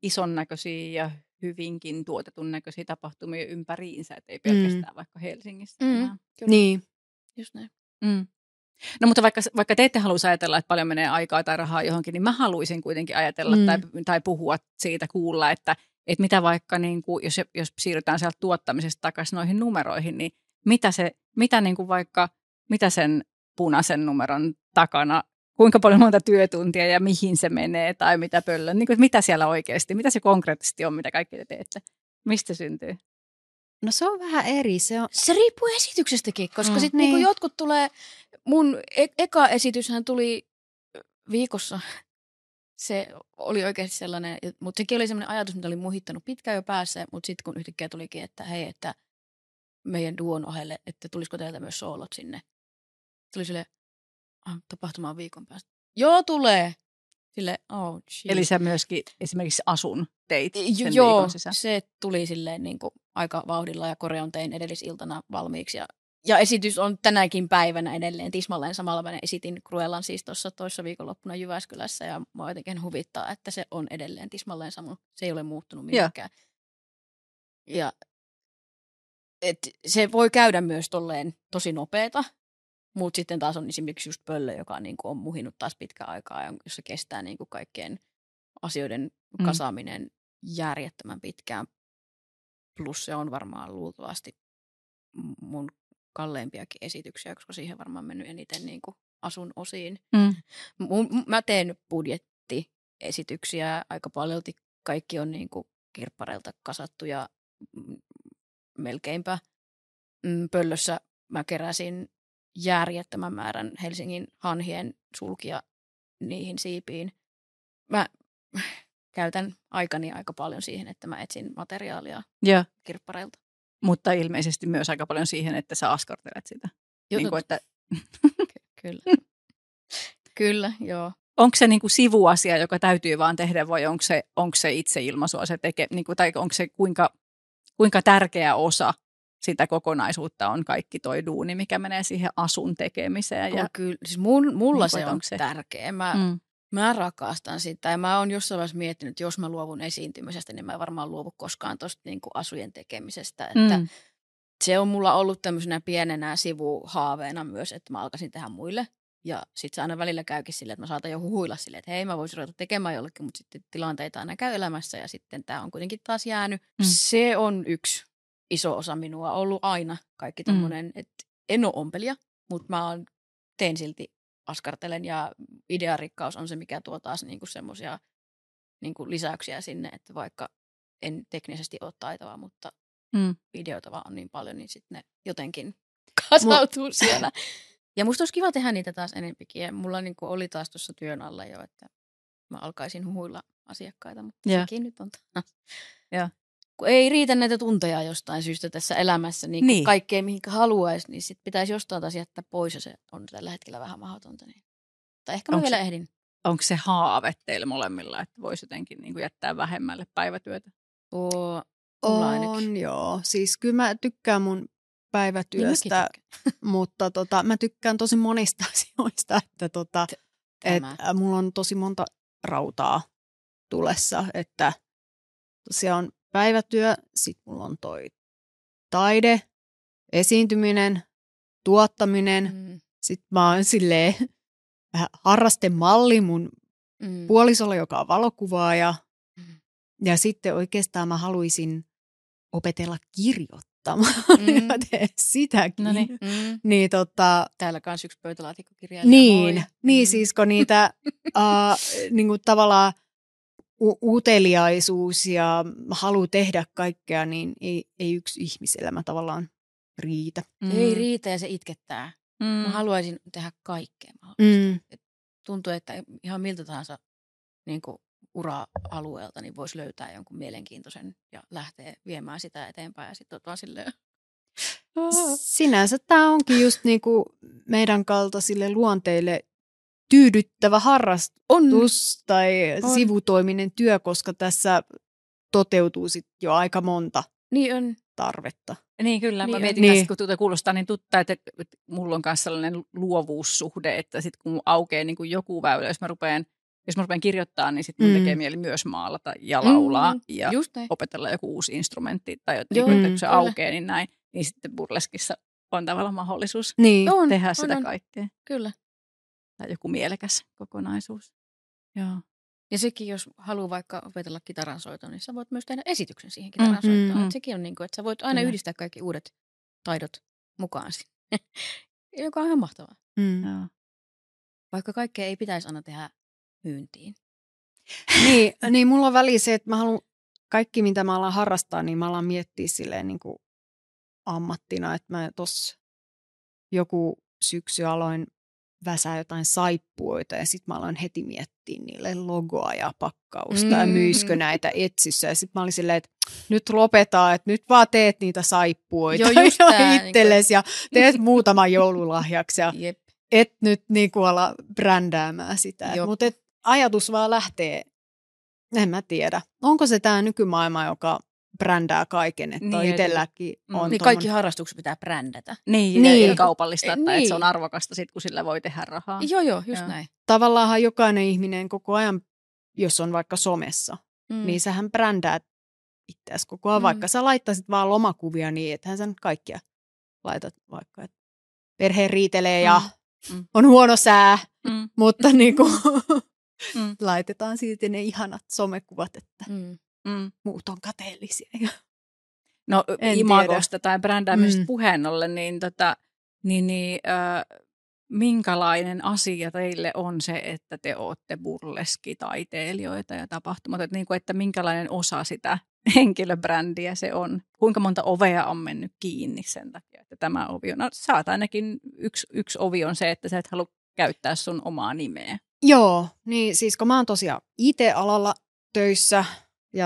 ison näköisiä ja hyvinkin tuotetun näköisiä tapahtumia ympäriinsä, ettei pelkästään vaikka Helsingissä. Niin. Just näin. No mutta vaikka te ette haluaisi ajatella, että paljon menee aikaa tai rahaa johonkin, niin mä haluaisin kuitenkin ajatella tai puhua siitä, kuulla, että mitä vaikka, niin kuin, jos siirrytään sieltä tuottamisesta takaisin noihin numeroihin, niin mitä sen punaisen numeron takana, kuinka paljon monta työtuntia ja mihin se menee tai mitä pöllön, niin kuin, mitä siellä oikeasti, mitä se konkreettisesti on, mitä kaikki te teette, mistä syntyy? No se on vähän eri. Se riippuu esityksestäkin, koska sitten niin jotkut tulee, mun eka esityshän tuli viikossa. Se oli oikeasti sellainen, mutta sekin oli sellainen ajatus, mitä oli muhittanut pitkään jo päässä, mutta sitten kun yhtäkkiä tulikin, että hei, että meidän duon ohelle, että tulisiko teiltä myös soolot sinne. Tuli silleen, tapahtumaan viikon päästä. Joo, tulee. Sille, Eli sä myöskin esimerkiksi asun teit sen joo, viikon sisään? Se tuli silleen niin kuin aika vauhdilla ja koreon tein edellisiltana valmiiksi. Ja esitys on tänäkin päivänä edelleen tismalleen samalla. Mä esitin Cruellan siis tuossa toissa viikonloppuna Jyväskylässä ja mä jotenkin huvittaa, että se on edelleen tismalleen sama. Se ei ole muuttunut mihinkään. Ja se voi käydä myös tolleen tosi nopeeta. Mutta sitten taas on esimerkiksi just Pöllö, joka niinku on muhinut taas pitkä aikaa, jossa kestää niinku kaikkien asioiden kasaaminen järjettömän pitkään. Plus se on varmaan luultavasti mun kalleimpiakin esityksiä, koska siihen varmaan mennyt eniten niinku asun osiin. Mä teen budjettiesityksiä aika paljolti. Kaikki on niinku kirppareilta kasattuja melkeinpä. Pöllössä mä keräsin järjettömän määrän Helsingin hanhien sulkia niihin siipiin. Mä käytän aikani aika paljon siihen, että mä etsin materiaalia kirppareilta. Mutta ilmeisesti myös aika paljon siihen, että sä askartelet sitä. Niin kuin, että... Kyllä. Kyllä, joo. Onko se niin kuin sivuasia, joka täytyy vaan tehdä, vai onko se itseilmaisua se niin kuin, tai onko se kuinka tärkeä osa sitä kokonaisuutta on kaikki toi duuni, mikä menee siihen asun tekemiseen. Ja kyllä, siis mulla se on tärkeä. Mä rakastan sitä ja mä oon jossain vaiheessa miettinyt, että jos mä luovun esiintymisestä, niin mä en varmaan luovu koskaan tuosta niin kuin asujen tekemisestä. Että se on mulla ollut tämmöisenä pienenä sivuhaaveena myös, että mä alkaisin tehdä muille. Ja sit se aina välillä käykin silleen, että mä saatan jo huhuilla silleen, että hei mä voisin ruveta tekemään jollekin, mutta sitten tilanteita aina käy elämässä ja sitten tää on kuitenkin taas jäänyt. Se on yksi iso osa minua ollut aina kaikki tommonen, että en ole ompelija, mutta teen silti askartelen ja idearikkaus on se, mikä tuo taas niinku semmoisia niinku lisäyksiä sinne, että vaikka en teknisesti ole taitava, mutta ideoita vaan on niin paljon, niin sitten ne jotenkin kasautuu siellä. Ja musta olisi kiva tehdä niitä taas enempikin. Ja mulla niinku oli taas tuossa työn alla jo, että mä alkaisin huhuilla asiakkaita, mutta sekin nyt on taas. Ja. Kun ei riitä näitä tunteja jostain syystä tässä elämässä, niin kaikkea mihinkä haluaisi, niin sit pitäisi jostain taas jättää pois ja se on tällä hetkellä vähän mahdotonta. Niin. Tai ehkä mä vielä ehdin. Onko se haave teillä molemmilla, että voisi jotenkin niin kuin jättää vähemmälle päivätyötä? On joo. Siis kyllä mä tykkään mun päivätyöstä, mutta mä tykkään tosi monista asioista, että mulla on tosi monta rautaa tulessa, että tosiaan päivätyö, sit mulla on toi taide, esiintyminen, tuottaminen, sit mä oon silleen harrastemalli mun puolisolla, joka on valokuvaaja, ja sitten oikeastaan mä haluaisin opetella kirjoittamaan ja teen sitäkin. Niin, täällä kans yksi pöytälaatikkokirjailija. Niin siis kun niitä niinku tavallaan uteliaisuus ja halu tehdä kaikkea, niin ei yksi ihmiselämä tavallaan riitä. Ei riitä ja se itkettää. Mä haluaisin tehdä kaikkea. Tuntuu, että ihan miltä tahansa niin kuin ura-alueelta niin voisi löytää jonkun mielenkiintoisen ja lähteä viemään sitä eteenpäin. Ja sitten vaan silleen... Sinänsä tämä onkin just niinku meidän kaltaisille luonteille tyydyttävä harrastus tai sivutoiminen työ, koska tässä toteutuu sit jo aika monta tarvetta. Niin kyllä, mä mietin kanssa, kun tuota kuulostaa niin tuttaa, että mulla on myös sellainen luovuussuhde, että sitten kun aukeaa niin kuin joku väylä, jos mä rupean jos mä rupean kirjoittaa, niin sitten mun tekee mieli myös maalata ja laulaa ja opetella joku uusi instrumentti tai jotenkin, että kun se aukeaa, niin näin. Niin sitten burleskissa on tavallaan mahdollisuus tehdä sitä kaikkea. Kyllä. Tai joku mielekäs kokonaisuus. Joo. Ja sekin, jos haluaa vaikka opetella kitaransoitoa, niin sä voit myös tehdä esityksen siihen kitaransoitoon. Sekin on niin kuin, että sä voit aina yhdistää kaikki uudet taidot mukaan sinne, joka on ihan mahtavaa. Joo. Vaikka kaikkea ei pitäisi aina tehdä myyntiin. Niin mulla on väli se, että mä haluan kaikki, mitä mä alan harrastaa, niin mä alan miettiä silleen niin kuin ammattina, että mä tossa joku syksy aloin väsää jotain saippuoita ja sitten mä aloin heti miettiä niille logoa ja pakkausta ja myiskö näitä etsissä. Ja sitten mä olin silleen, että nyt lopetaan, että nyt vaan teet niitä saippuoita itsellesi ja teet muutaman joululahjaksi ja et nyt niinku ala brändäämään sitä. Mutta ajatus vaan lähtee, en mä tiedä. Onko se tämä nykymaailma, joka brändää kaiken, että niin, itselläkin on niin kaikki harrastukset pitää brändätä. Niin. Ja kaupallista, että se on arvokasta sit, kun sillä voi tehdä rahaa. Joo, just näin. Tavallaanhan jokainen ihminen koko ajan, jos on vaikka somessa, niin sähän brändää itseäsi koko ajan. Vaikka sä laittaisit vaan lomakuvia, niin ethän sä nyt kaikkia laitat vaikka, että perhe riitelee ja on huono sää, mutta niinku laitetaan silti ne ihanat somekuvat, että muut on kateellisia. No imagosta tai brändäämisestä puheen ollen, niin minkälainen asia teille on se, että te olette burleskitaiteilijoita ja tapahtumat, että minkälainen osa sitä henkilöbrändiä se on? Kuinka monta ovea on mennyt kiinni sen takia, että tämä ovi on? No saat ainakin yksi ovi on se, että sä et halua käyttää sun omaa nimeä. Joo, niin siis kun mä oon tosiaan IT-alalla töissä ja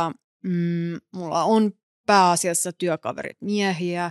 mulla on pääasiassa työkaverit miehiä.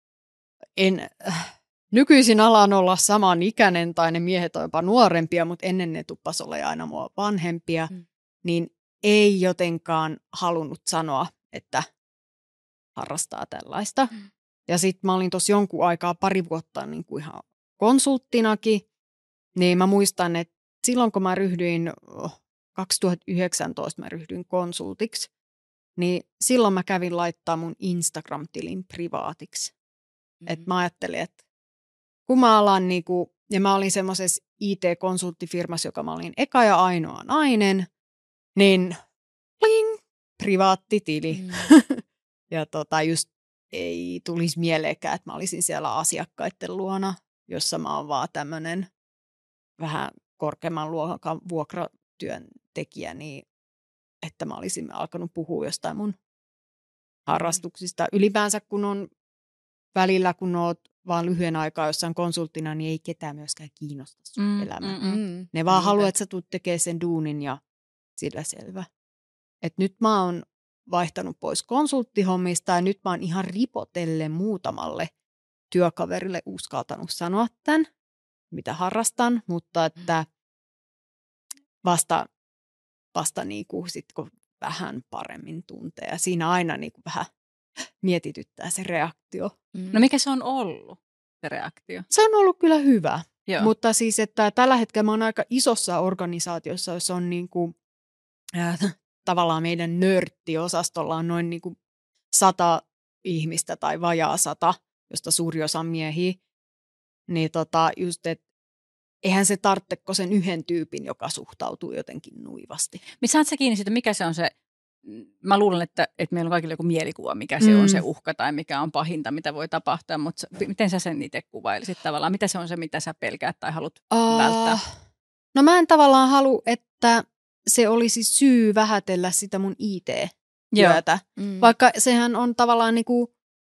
Nykyisin alan olla samanikäinen tai ne miehet on jopa nuorempia, mutta ennen ne tuppas olla aina mua vanhempia, niin ei jotenkaan halunnut sanoa, että harrastaa tällaista. Ja sitten mä olin tuossa jonkun aikaa 2 vuotta niin kuin ihan konsulttinakin, niin mä muistan, että silloin kun mä ryhdyin 2019 mä ryhdyin konsultiksi, niin silloin mä kävin laittaa mun Instagram-tilin privaatiksi. Että mä ajattelin, että kun mä alan niinku, ja mä olin semmoisessa IT-konsulttifirmassa, joka mä olin eka ja ainoa nainen, niin pling, privaattitili. Ja just ei tulisi mieleenkään, että mä olisin siellä asiakkaiden luona, jossa mä oon vaan tämmönen vähän korkeamman luokan vuokratyöntekijä, niin että mä olisin alkanut puhua jostain mun harrastuksista. Ylipäänsä kun on välillä, kun oot vaan lyhyen aikaa jossain konsulttina, niin ei ketään myöskään kiinnosta sun elämä. Ne vaan haluaa, että sä tulet tekemään sen duunin ja sillä selvä. Et nyt mä oon vaihtanut pois konsulttihommista ja nyt mä oon ihan ripotellen muutamalle työkaverille uskaltanut sanoa tämän, mitä harrastan, mutta että vasta niinku sit, kun vähän paremmin tuntee. Ja siinä aina niinku vähän mietityttää se reaktio. No mikä se on ollut, se reaktio? Se on ollut kyllä hyvä. Joo. Mutta siis, että tällä hetkellä mä oon aika isossa organisaatiossa, jossa on niinku, tavallaan meidän nörttiosastolla on noin niinku 100 ihmistä tai vajaa 100, josta suuri osa on miehiä. Niin just, että eihän se tarvitse sen yhden tyypin, joka suhtautuu jotenkin nuivasti. Saat sä kiinni siitä, mikä se on se, mä luulen, että meillä on kaikilla joku mielikuva, mikä se on se uhka tai mikä on pahinta, mitä voi tapahtua, mutta miten sä sen itse kuvailisit tavallaan? Mitä se on se, mitä sä pelkäät tai haluat välttää? No mä en tavallaan halua, että se olisi syy vähätellä sitä mun IT-työtä, vaikka sehän on tavallaan niinku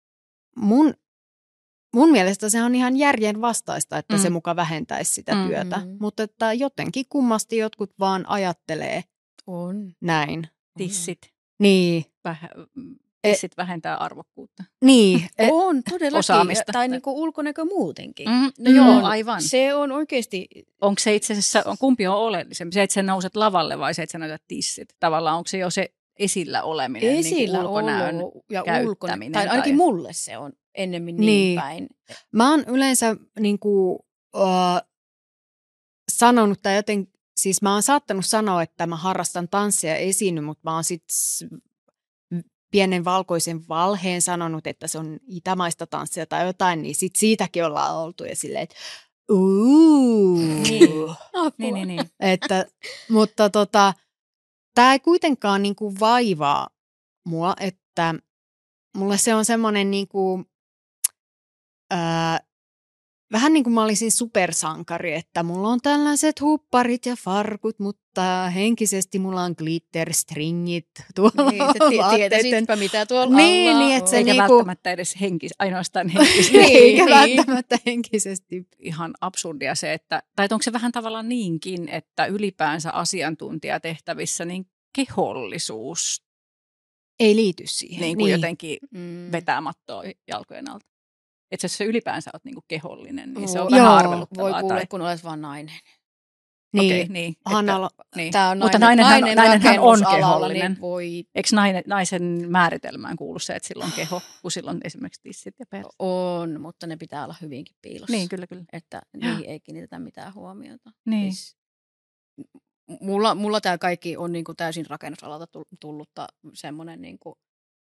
mun mielestä se on ihan järjen vastaista, että se muka vähentäisi sitä työtä, mutta että jotenkin kummasti jotkut vaan ajattelee näin. Tissit. Niin. Tissit vähentää arvokkuutta. Niin. On todellakin. Osaamista. Tai niinku ulkonäkö muutenkin. No joo, aivan. Se on oikeasti. Onko se itse asiassa, kumpi on oleellisempi? Se, että sä nouset lavalle vai se, että sä näytät tissit? Tavallaan onko se jo se esillä oleminen, esillä niin ulkonäön ja käyttäminen? Tai ainakin mulle se on ennemmin niin päin. Mä oon yleensä niinku, sanonut tai siis mä oon saattanut sanoa, että mä harrastan tanssia ja esiinny, mutta mä oon sitten pienen valkoisen valheen sanonut, että se on itämaista tanssia tai jotain, niin sit siitäkin ollaan oltu ja silleen, että Niin. mutta tämä ei kuitenkaan niinku vaivaa mua, että mulle se on semmoinen niinku, vähän niin kuin mä olisin supersankari, että mulla on tällaiset hupparit ja farkut, mutta henkisesti mulla on glitterstringit tuolla Niin, tietäisitpä mitä tuolla alla niin, että se eikä niinku, välttämättä edes ainoastaan henkisesti. eikä välttämättä henkisesti. Ihan absurdia se, että, tai onko se vähän tavallaan niinkin, että ylipäänsä asiantuntijatehtävissä niin kehollisuus Ei liity siihen. niin kuin jotenkin vetää mattoa jalkojen alta. Että jos sä ylipäänsä oot niin kuin kehollinen, niin se on vähän arveluttavaa. Voi kuule, kun olet vaan nainen. Niin. Okei, niin. Niin. Tämä on Mutta nainenhan on kehollinen. Niin voi... Eikö naisen määritelmään kuulu se, että sillä on keho, kun sillä on esimerkiksi tissit ja perse? On, mutta ne pitää olla hyvinkin piilossa. Niin, kyllä. Että niihin ei kiinnitetä mitään huomiota. Niin. Siis, mulla tämä kaikki on niinku täysin rakennusalalta tullutta semmoinen niinku,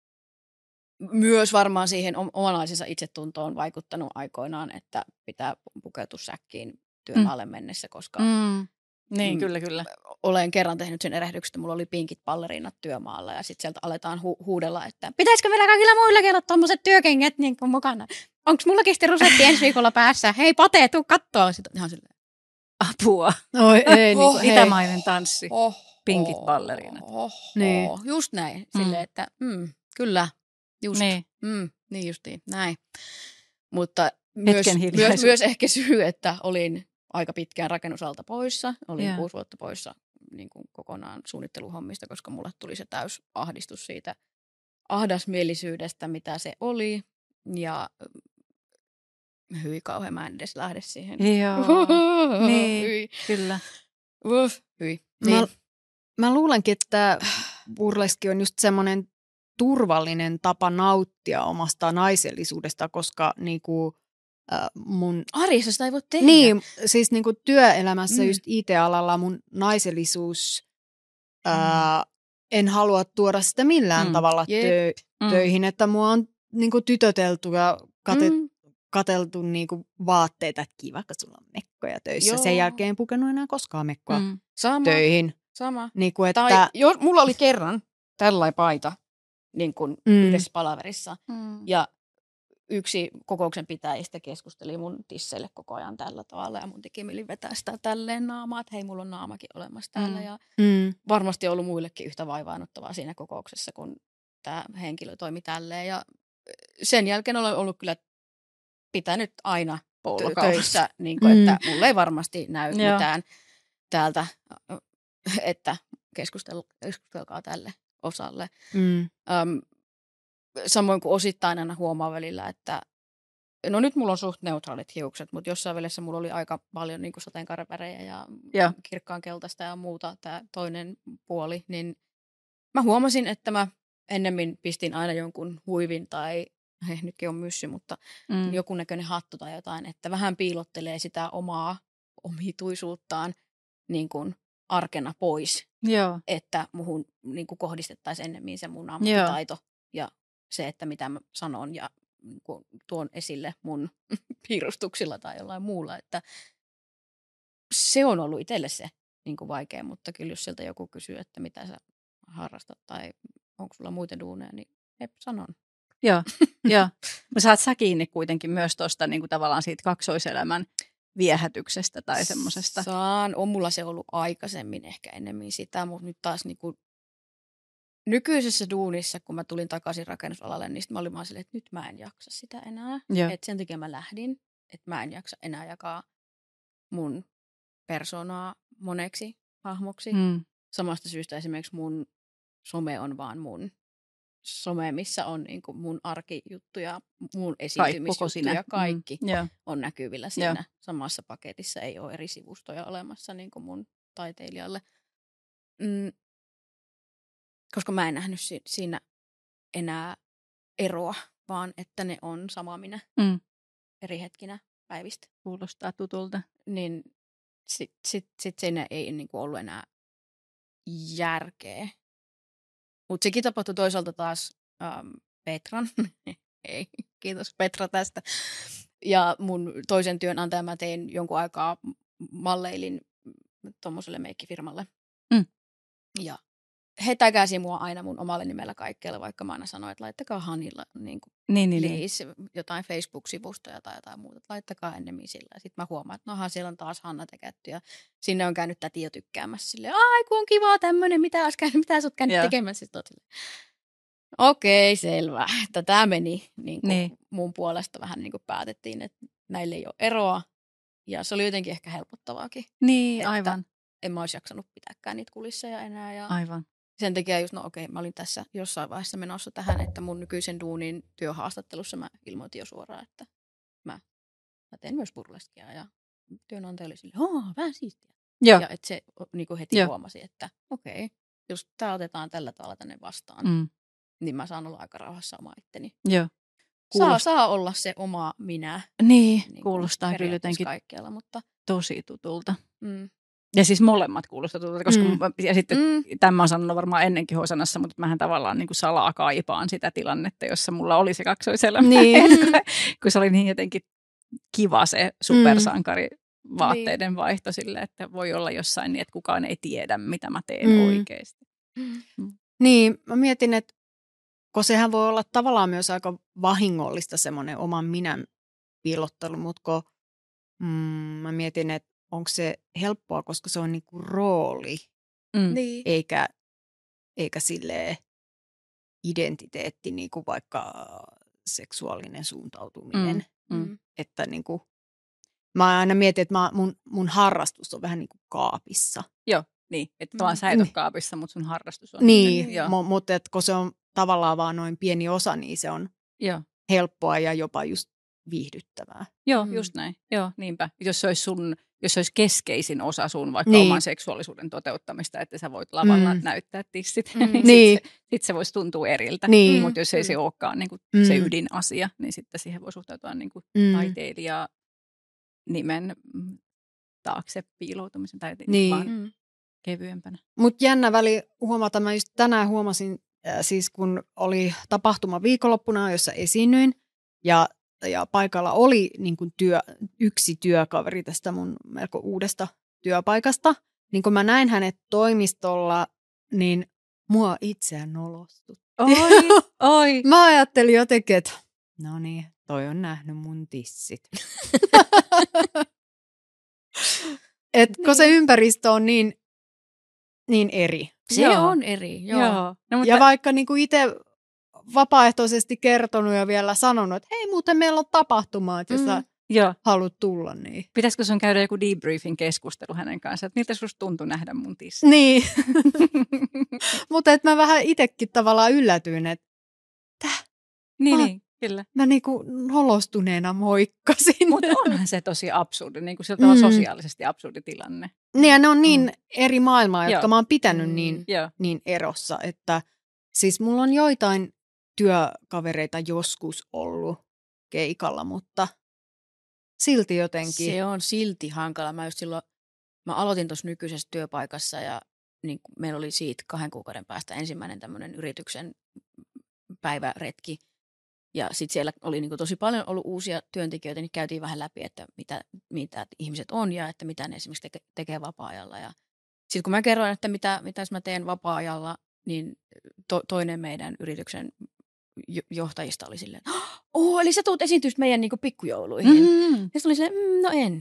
myös varmaan siihen omanlaisensa itsetuntoon vaikuttanut aikoinaan, että pitää pukeutua säkkiin työmaalle mennessä, koska Niin, kyllä. olen kerran tehnyt sen erehdyksen, että mulla oli pinkit balleriinat työmaalla ja sitten sieltä aletaan huudella, että pitäisikö meillä kaikilla muillakin olla tommoset työkengät niin kuin mukana? Onko mullakin sitten rusetti ensi viikolla päässä? Hei Pate, tuu kattoo. Sitten ihan silleen. Apua. Ei, Itämainen tanssi. Pinkit ballerinat. Niin. Just näin. Silleen, että kyllä. Just. Niin justiin. Näin. Mutta myös ehkä syy, että olin aika pitkään rakennusalta poissa. Olin 6 vuotta poissa niin kuin kokonaan suunnitteluhommista, koska mulle tuli se täys ahdistus siitä ahdasmielisyydestä, mitä se oli. Ja hyi kauhean, mä en edes lähde siihen. Joo, niin, kyllä. Hyi. Niin. Mä luulenkin, että burleski on just semmoinen turvallinen tapa nauttia omasta naisellisuudesta, koska niinku, mun... Arjessa sitä ei voi tehdä. Niin, siis niinku työelämässä just IT-alalla mun naisellisuus, en halua tuoda sitä millään tavalla töihin, että mua on niinku tytötelty ja katseltu niinku vaatteita, että kiva, kun sulla on mekkoja töissä. Joo. Sen jälkeen en pukenut enää koskaan mekkoa töihin. Sama. Niinku, että... Tai mulla oli kerran tällainen paita niin kuin yhdessä palaverissa. Ja yksi kokouksen pitäjistä keskusteli mun tisseille koko ajan tällä tavalla. Ja mun teki mieli vetää sitä tälleen naamaa, että hei, mulla on naamakin olemassa täällä. Ja varmasti on ollut muillekin yhtä vaivaannuttavaa siinä kokouksessa, kun tämä henkilö toimi tälleen. Ja sen jälkeen olen ollut kyllä pitänyt aina töissä, niin kuin, että mulle ei varmasti näy mitään täältä, että keskustelkaa tälle osalle. Samoin kuin osittain aina huomaa välillä, että no nyt mulla on suht neutraalit hiukset, mutta jossain välissä mulla oli aika paljon niin kuin sateenkaarevärejä ja kirkkaan keltaista ja muuta tämä toinen puoli, niin mä huomasin, että mä ennemmin pistin aina jonkun huivin tai nytkin on myssy, mutta joku näköinen hattu tai jotain, että vähän piilottelee sitä omaa omituisuuttaan niin kuin arkena pois, että muhun niin kuin kohdistettaisiin ennemmin se mun ammattitaito ja se, että mitä mä sanon ja niin kuin tuon esille mun piirustuksilla tai jollain muulla, että se on ollut itselle se niin kuin vaikea, mutta kyllä jos sieltä joku kysyy, että mitä sä harrastat tai onko sulla muita duuneja, niin sanon. Joo. Mä saat sä kiinni kuitenkin myös tuosta niin kuin tavallaan siitä kaksoiselämän viehätyksestä tai semmosesta. On mulla se ollut aikaisemmin ehkä enemmän sitä, mutta nyt taas niin kuin nykyisessä duunissa, kun mä tulin takaisin rakennusalalle, niin mä olin vaan silleen, että nyt mä en jaksa sitä enää. Että sen takia mä lähdin, että mä en jaksa enää jakaa mun persoonaa moneksi hahmoksi. Samasta syystä esimerkiksi mun some on vaan mun some, missä on niin kuin mun arkijuttuja, mun esiintymisjuttuja, kaikki on näkyvillä siinä samassa paketissa. Ei ole eri sivustoja olemassa niin kuin mun taiteilijalle. Koska mä en nähnyt siinä enää eroa, vaan että ne on sama minä eri hetkinä päivistä. Kuulostaa tutulta. Niin sit siinä ei niin kuin ollut enää järkeä. Mutta sekin tapahtui toisaalta taas Petran. Ei, kiitos Petra tästä. Ja mun toisen työnantajan mä tein jonkun aikaa malleilin tuommoiselle meikkifirmalle. Ja he täkäsi mua aina mun omalle nimellä kaikkialle, vaikka mä aina sanoin, että laittakaa Hanilla please, jotain Facebook-sivusta tai jotain muuta. Laittakaa ennemmin sillä. Ja sitten mä huomaan, että nohan siellä on taas Hanna tekätty. Ja sinne on käynyt täti jo tykkäämässä silleen, ai kun on kivaa tämmönen, mitä sä oot käynyt tekemässä. Okei, selvä. Että tämä meni mun puolesta vähän niin kuin päätettiin, että näille ei ole eroa. Ja se oli jotenkin ehkä helpottavaakin. Niin, aivan. En mä olisi jaksanut pitääkään niitä kulisseja enää. Ja aivan. Sen takia just, mä olin tässä jossain vaiheessa menossa tähän, että mun nykyisen duunin työhaastattelussa mä ilmoitin jo suoraan, että mä teen myös burleskia. Ja työnantaja oli silleen, vähän siistiä. Joo. Ja että se niin kuin heti huomasi, että okei, jos tää otetaan tällä tavalla tänne vastaan, niin mä saan olla aika rauhassa oma itteni. Joo. Saa olla se oma minä. Niin kuulostaa kyllä jotenkin kaikkialla, mutta tosi tutulta. Ja siis molemmat kuulostaa tutulta, koska ja sitten tämän mä oon sanonut varmaan ennenkin Hosanassa, mutta mähän tavallaan niin kuin salaa kaipaan sitä tilannetta, jossa mulla oli se kaksoiselämä. Niin. Kun se oli niin jotenkin kiva se supersankari vaatteiden vaihto sille, että voi olla jossain niin, että kukaan ei tiedä, mitä mä teen oikeasti. Niin, mä mietin, että kun sehän voi olla tavallaan myös aika vahingollista semmoinen oman minän piilottelu, mutta mä mietin, että onko se helppoa, koska se on niinku rooli, eikä silleen identiteetti, niinku vaikka seksuaalinen suuntautuminen. Että niinku, mä aina mietin, että mun harrastus on vähän niin kuin kaapissa. Joo, niin. Että tavallaan sä et ole kaapissa, mutta sun harrastus on. Niin, mutta kun se on tavallaan vaan noin pieni osa, niin se on helppoa ja jopa just viihdyttävää. Joo, just näin. Joo, niinpä. Jos se olisi keskeisin osa sun vaikka oman seksuaalisuuden toteuttamista, että sä voit lavalla näyttää tissit, niin sit se voisi tuntua eriltä. Niin. Mutta jos ei se olekaan niin kuin se ydinasia, niin sitten siihen voi suhtautua niin kuin taiteilijaa nimen taakse piiloutumisen tai vaan kevyempänä. Mutta jännä väli huomata, mä just tänään huomasin, siis kun oli tapahtuma viikonloppuna, jossa esiinnyin, ja paikalla oli niin kuin yksi työkaveri tästä mun melko uudesta työpaikasta. Niin kun mä näin hänet toimistolla, niin mua itseään nolostutti. Oi. Mä ajattelin jotenkin, että no niin, toi on nähnyt mun tissit. Kun se ympäristö on niin eri. Se on eri, joo. No, mutta ja vaikka niinku itse vapaaehtoisesti kertonut ja vielä sanonut, että hei muuten meillä on tapahtuma, että jos sä haluat tulla. Niin. Pitäisikö sun käydä joku debriefing keskustelu hänen kanssaan, että miltä susta tuntui nähdä mun tissit? Niin, mutta mä vähän itsekin tavallaan yllätyin, että Niin, kyllä. Mä niinku nolostuneena moikkasin. Mutta onhan se tosi absurdi, niin kuin se on sosiaalisesti absurdi tilanne. Niin ja ne on niin eri maailmaa, jotka mä oon pitänyt niin erossa, että siis mulla on joitain työkavereita joskus ollut keikalla, mutta silti jotenkin. Se on silti hankala. Mä aloitin tuossa nykyisessä työpaikassa ja niin meillä oli siitä 2 kuukauden päästä ensimmäinen tämmöinen yrityksen päiväretki. Ja sitten siellä oli niin kuin tosi paljon ollut uusia työntekijöitä, niin käytiin vähän läpi, että mitä ihmiset on ja että mitä ne esimerkiksi tekee vapaa-ajalla. Ja sitten kun mä kerroin, että mitä mä teen vapaa-ajalla, niin toinen meidän yrityksen johtajista oli silleen, eli sä tuut esiintyä meidän niin kuin pikkujouluihin. Ja se oli silleen, no en.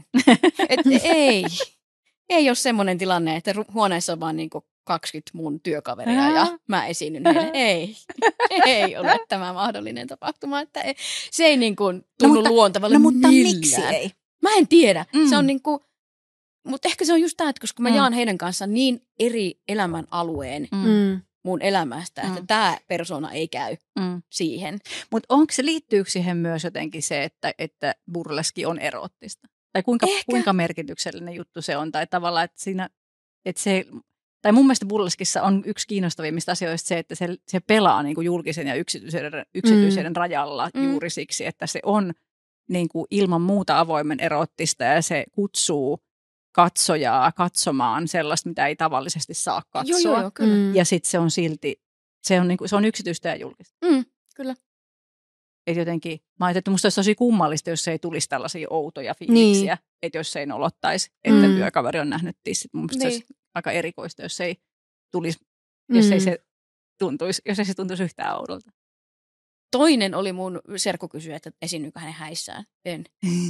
Ei ole semmoinen tilanne, että huoneessa on vaan niin kuin 20 mun työkaveria ja mä esiinnyn heille. Ei ole tämä mahdollinen tapahtuma. Että se ei niin kuin tunnu luontavalle mutta millään. Miksi ei? Mä en tiedä. Se on niin kuin, mutta ehkä se on just tämä, että koska mä jaan heidän kanssaan niin eri elämän alueen mun elämästä, että tämä persona ei käy siihen. Mutta liittyykö siihen myös jotenkin se, että burleski on eroottista? Tai kuinka merkityksellinen juttu se on? Tai tavallaan, että siinä, että se, tai mun mielestä burleskissa on yksi kiinnostavimmista asioista se, että se pelaa niin kuin julkisen ja yksityisyyden rajalla juuri siksi, että se on niin kuin ilman muuta avoimen eroottista ja se kutsuu katsojaa katsomaan sellaista, mitä ei tavallisesti saa katsoa. Joo, kyllä. Ja sitten se on silti, se on yksityistä ja julkista. Kyllä. Et jotenkin, mä ajattelin, että musta olisi tosi kummallista, jos ei tulisi tällaisia outoja fiiliksiä, että jos ei nolottaisi, että työkaveri on nähnyt tissit. Mun mielestä se olisi aika erikoista, jos ei tulisi, jos ei se tuntuisi yhtään oudolta. Toinen oli mun serkku kysyä, että esiinnyykö hänen häissään. En.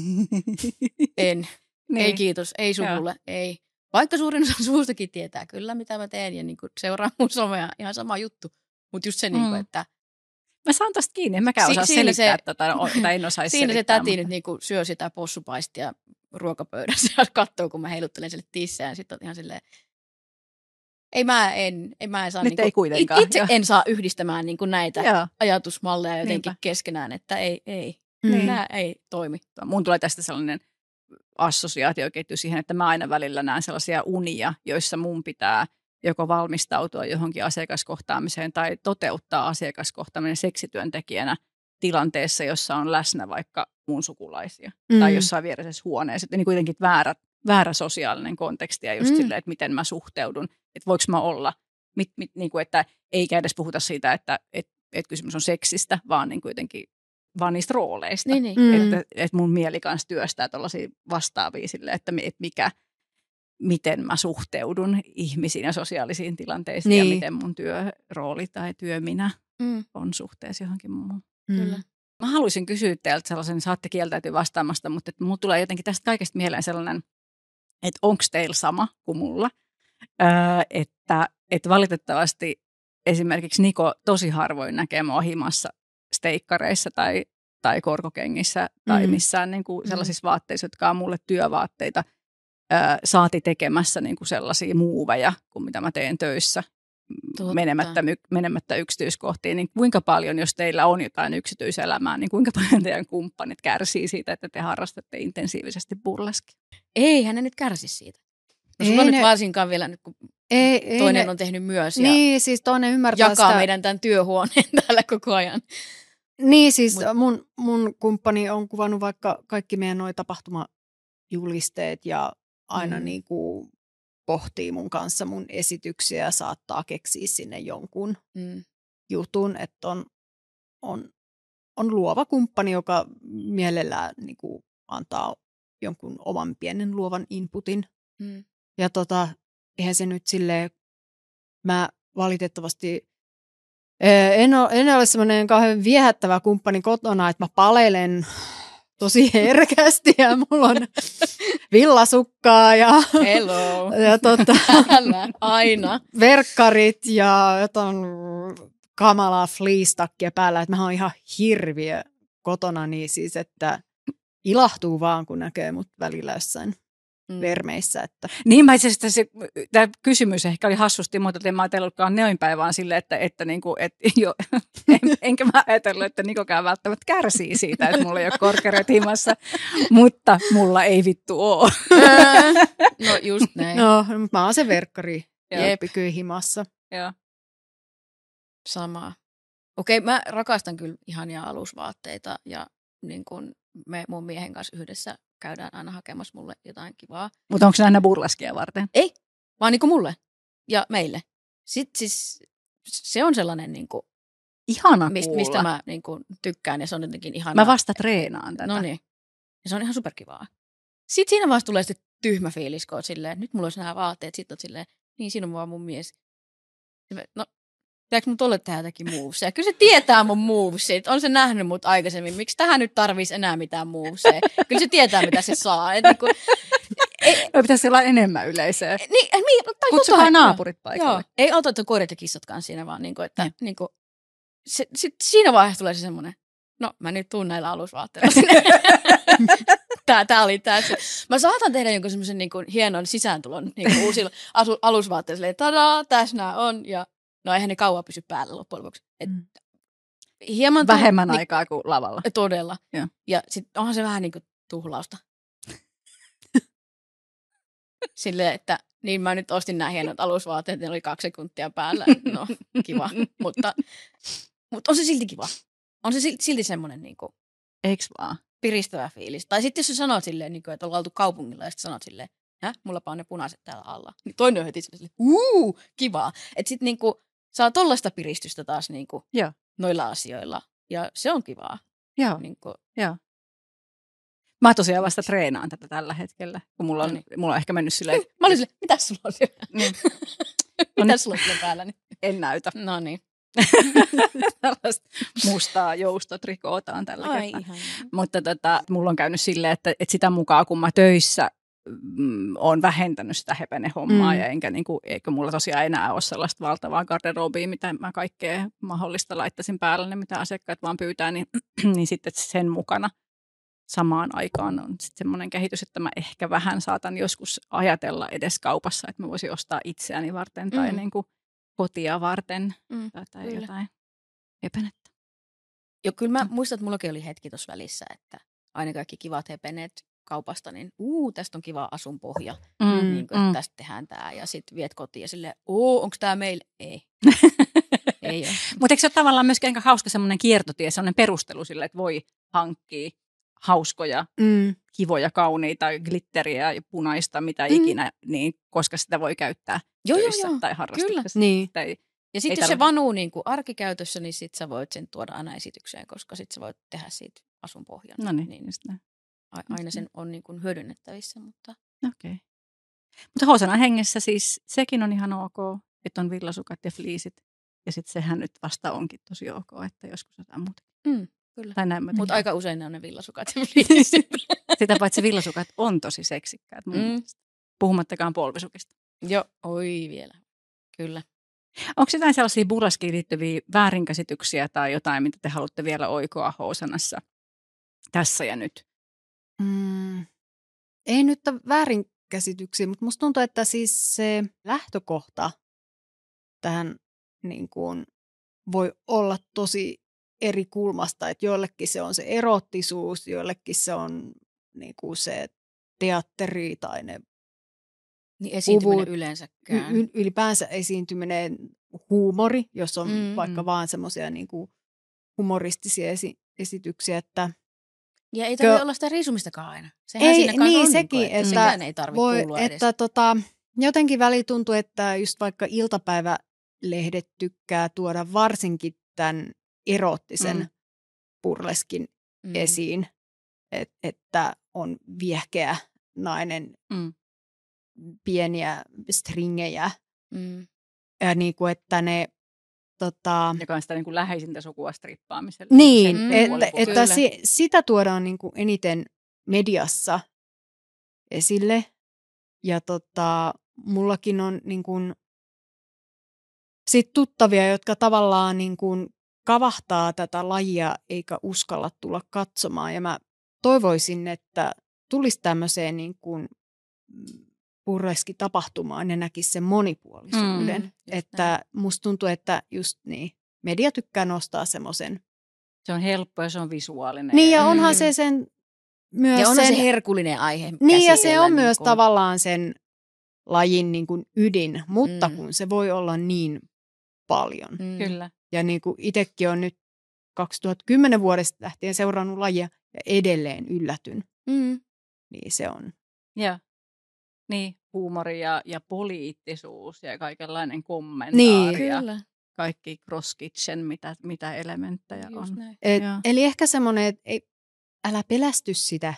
Ei kiitos, ei suvulle, ei. Vaikka suurin osa suustakin tietää kyllä, mitä mä teen ja niin kuin seuraa mun somea, ihan sama juttu. Mutta just se, niin kuin, että... Mä saan tosta kiinni, en mäkään osaa selittää tätä, tai en osaisi siinä selittää. Se täti nyt niin kuin syö sitä possupaistia ruokapöydässä ja katsoo, kun mä heiluttelen sille tissään. Sitten on ihan silleen... En saa nyt niinku, ei kuitenkaan. Itse en saa yhdistämään niinku näitä ajatusmalleja jotenkin keskenään, että ei. Nämä ei toimi. Mun tulee tästä sellainen assosiaatioketju siihen, että mä aina välillä näen sellaisia unia, joissa mun pitää joko valmistautua johonkin asiakaskohtaamiseen tai toteuttaa asiakaskohtaaminen seksityöntekijänä tilanteessa, jossa on läsnä vaikka mun sukulaisia tai jossain viereisessä huoneessa. Niin kuitenkin väärä sosiaalinen konteksti ja just silleen, että miten mä suhteudun, että voiko mä olla, niin kuin, että eikä edes puhuta siitä, että kysymys on seksistä, vaan niin kuitenkin vaan niistä rooleista. Että mun mieli kanssa työstää tuollaisia vastaavia silleen, että miten mä suhteudun ihmisiin ja sosiaalisiin tilanteisiin ja miten mun työrooli tai työminä on suhteessa johonkin muuhun. Kyllä. Mä haluaisin kysyä teiltä sellaisen, saatte kieltäytyä vastaamasta, mutta mulla tulee jotenkin tästä kaikesta mieleen sellainen, että onko teillä sama kuin mulla, että valitettavasti esimerkiksi Niko tosi harvoin näkee mua himassa steikkareissa tai korkokengissä tai missään niin kuin sellaisissa vaatteissa, jotka on mulle työvaatteita, saati tekemässä niin kuin sellaisia muuveja kuin mitä mä teen töissä. Menemättä yksityiskohtiin, niin kuinka paljon, jos teillä on jotain yksityiselämää, niin kuinka paljon teidän kumppanit kärsii siitä, että te harrastatte intensiivisesti burleskia? Eihän ne nyt kärsi siitä. No sulla nyt varsinkaan vielä, nyt, kun toinen on tehnyt myös ja siis toinen ymmärtää jakaa sitä. meidän tämän työhuoneen täällä koko ajan. Niin, siis mun kumppani on kuvannut vaikka kaikki meidän noi tapahtumajulisteet ja aina niin kuin pohtii mun kanssa mun esityksiä ja saattaa keksiä sinne jonkun jutun, että on luova kumppani, joka mielellään niin kuin antaa jonkun oman pienen luovan inputin. Ja eihän se nyt silleen, mä valitettavasti en ole semmoinen kauhean viehättävä kumppani kotona, että mä palelen tosi herkästi ja mulla on villasukkaa ja, hello. Ja aina verkkarit ja jotain kamalaa fleece-takkia päällä, että mä oon ihan hirviö kotona, niin siis, että ilahtuu vaan, kun näkee mut välillä jossain vermeissä. Että. Niin, mä itse asiassa tämä kysymys ehkä oli hassusti, mutta en mä ajatellutkaan neoinpäin vaan silleen, että niinku, enkä mä ajatellut, että Nikokään välttämättä kärsii siitä, että mulla ei ole korkereet himassa, mutta mulla ei vittu oo. No just näin. No, mä oon se verkkari kyllä himassa. Joo. Samaa. Okei, mä rakastan kyllä ihania alusvaatteita ja niin kun me mun miehen kanssa yhdessä käydään aina hakemassa mulle jotain kivaa. Mutta onko se aina burleskia varten? Ei, vaan niin kuin mulle ja meille. Sitten siis se on sellainen niin kuin, ihana kuulla. Mistä mä niin kuin, tykkään ja se on jotenkin ihanaa. Mä vasta treenaan tätä. No niin. Ja se on ihan superkivaa. Sitten siinä vasta tulee sitten tyhmä fiilis, kun silleen, että nyt mulla olisi nämä vaatteet. Sitten on silleen, niin siinä on vaan mun mies. No, pitääkö mun tolle tehdä jotakin movesia? Kyllä se tietää mun movesia. On se nähnyt mut aikaisemmin. Miksi tähän nyt tarvitsisi enää mitään movesia? Kyllä se tietää, mitä se saa. No pitäisi olla enemmän yleisöä. Kutsutaan naapurit paikalle. Joo. Ei auta koirat ja kissatkaan siinä, vaan niinku, että niinku, siinä vaiheessa tulee se semmoinen, no mä nyt tuun näillä alusvaatteilla sinne. Tää oli tää. Mä saatan tehdä jonkun semmoisen niinku hienon sisääntulon niinku uusilla alusvaatteilla. Silleen, tadaa, tässä nää on. Ja no eihän ne kauan pysy päällä loppujen lopuksi. Hieman vähemmän aikaa kuin lavalla. Todella. Ja sit onhan se vähän niinku tuhlausta. Silleen, että niin mä nyt ostin nämä hienot alusvaatteet, ne oli 2 sekuntia päällä. No, kiva. Mutta on se silti kiva. On se silti semmoinen niinku eiks vaan? Piristävä fiilis. Tai sitten jos sä sanot silleen, niinku, että ollaan oltu kaupungilla ja sitten sanot silleen, Mullapa on ne punaiset täällä alla. Niin toinen on heti sille, kivaa. Että sit niinku saa tollaista piristystä taas niinku Joo. noilla asioilla. Ja se on kivaa. Joo. Niinku, Joo. Mä tosiaan vasta treenaan tätä tällä hetkellä, kun mulla on ehkä mennyt silleen... Mä olin silleen, mitäs sulla on siellä? Niin. Mitäs sulla on siellä päällä? Niin? En näytä. No niin. Tällaista mustaa joustotrikoota on tällä kertaa. Mutta mulla on käynyt silleen, että sitä mukaan kun mä töissä olen vähentänyt sitä hepenehommaa ja eikö mulla tosiaan enää ole sellaista valtavaa garderobia, mitä mä kaikkea mahdollista laittaisin päälle, mitä asiakkaat vaan pyytää, niin sitten sen mukana samaan aikaan on sitten semmoinen kehitys, että mä ehkä vähän saatan joskus ajatella edes kaupassa, että mä voisin ostaa itseäni varten tai kotia varten tai jotain hepenettä. Joo, kyllä mä muistan, että mullakin oli hetki tuossa välissä, että aina kaikki kivat hepeneet kaupasta, niin tästä on kiva asunpohja, niin kuin, että tästä tehdään tämä, ja sitten viet kotiin ja silleen, onko tämä meille? Ei. Ei ole. Mutta eikö se ole tavallaan myöskään hauska semmoinen kiertotie, semmoinen perustelu sille, että voi hankkia hauskoja, kivoja, kauniita, glitteriä ja punaista, mitä ikinä, niin, koska sitä voi käyttää töissä tai harrastuksessa. Niin. Ja sitten jos se vanuu niin kuin arkikäytössä, niin sitten sä voit sen tuoda aina esitykseen, koska sitten sä voit tehdä siitä asunpohjan. No niin, just näin. Aina sen on niin kuin hyödynnettävissä, mutta... Okei. Mutta Housanan hengessä siis sekin on ihan ok, että on villasukat ja fliisit. Ja sitten sehän nyt vasta onkin tosi ok, että joskus jotain muuta. Kyllä. Mutta aika usein ne on ne villasukat ja fliisit. Sitä paitsi villasukat on tosi seksikkäät mun mielestä. Puhumattakaan polvisukista. Joo, oi vielä. Kyllä. Onko jotain sellaisia burleskiin liittyviä väärinkäsityksiä tai jotain, mitä te haluatte vielä oikoa Housanassa tässä ja nyt? Ei nyt ole väärinkäsityksiä, mutta musta tuntuu, että siis se lähtökohta tähän niin kuin voi olla tosi eri kulmasta, että joillekin se on se erottisuus, joillekin se on niin kuin se teatteri tai ne niin esiintyminen yleensäkään. Ylipäänsä esiintyminen, huumori, jos on vaikka vaan semmoisia niin kuin humoristisia esityksiä, että ja ei tarvitse olla sitä riisumistakaan aina. Sehän ei, niin on sekin, niin kuin, että sekään ei tarvitse kuulua edes. Jotenkin väliin tuntuu, että just vaikka iltapäivälehdet tykkää tuoda varsinkin tämän erottisen burleskin esiin, että on viehkeä nainen, pieniä stringejä, ja niin kuin, että ne joka on sitä niin kuin läheisintä sukua strippaamiselle. Niin, että sitä tuodaan niin kuin eniten mediassa esille. Ja mullakin on niin kuin sit tuttavia, jotka tavallaan niin kuin kavahtaa tätä lajia eikä uskalla tulla katsomaan. Ja mä toivoisin, että tulisi tämmöiseen niin kuin burleski-tapahtumaan ja näkisi sen monipuolisuuden. Että musta tuntuu, että just niin, media tykkää nostaa semmoisen. Se on helppo ja se on visuaalinen. Niin ja onhan se sen myös ja onhan se herkullinen aihe. Niin ja se on myös tavallaan sen lajin niin kuin ydin, mutta kun se voi olla niin paljon. Kyllä. Ja niin kuin itsekin on nyt 2010 vuodesta lähtien seurannut lajia ja edelleen yllätyn. Niin se on. Ja. Niin, huumori ja poliittisuus ja kaikenlainen kommentaari ja kaikki cross kitchen, mitä elementtejä on. Eli ehkä semmoinen, että älä pelästy sitä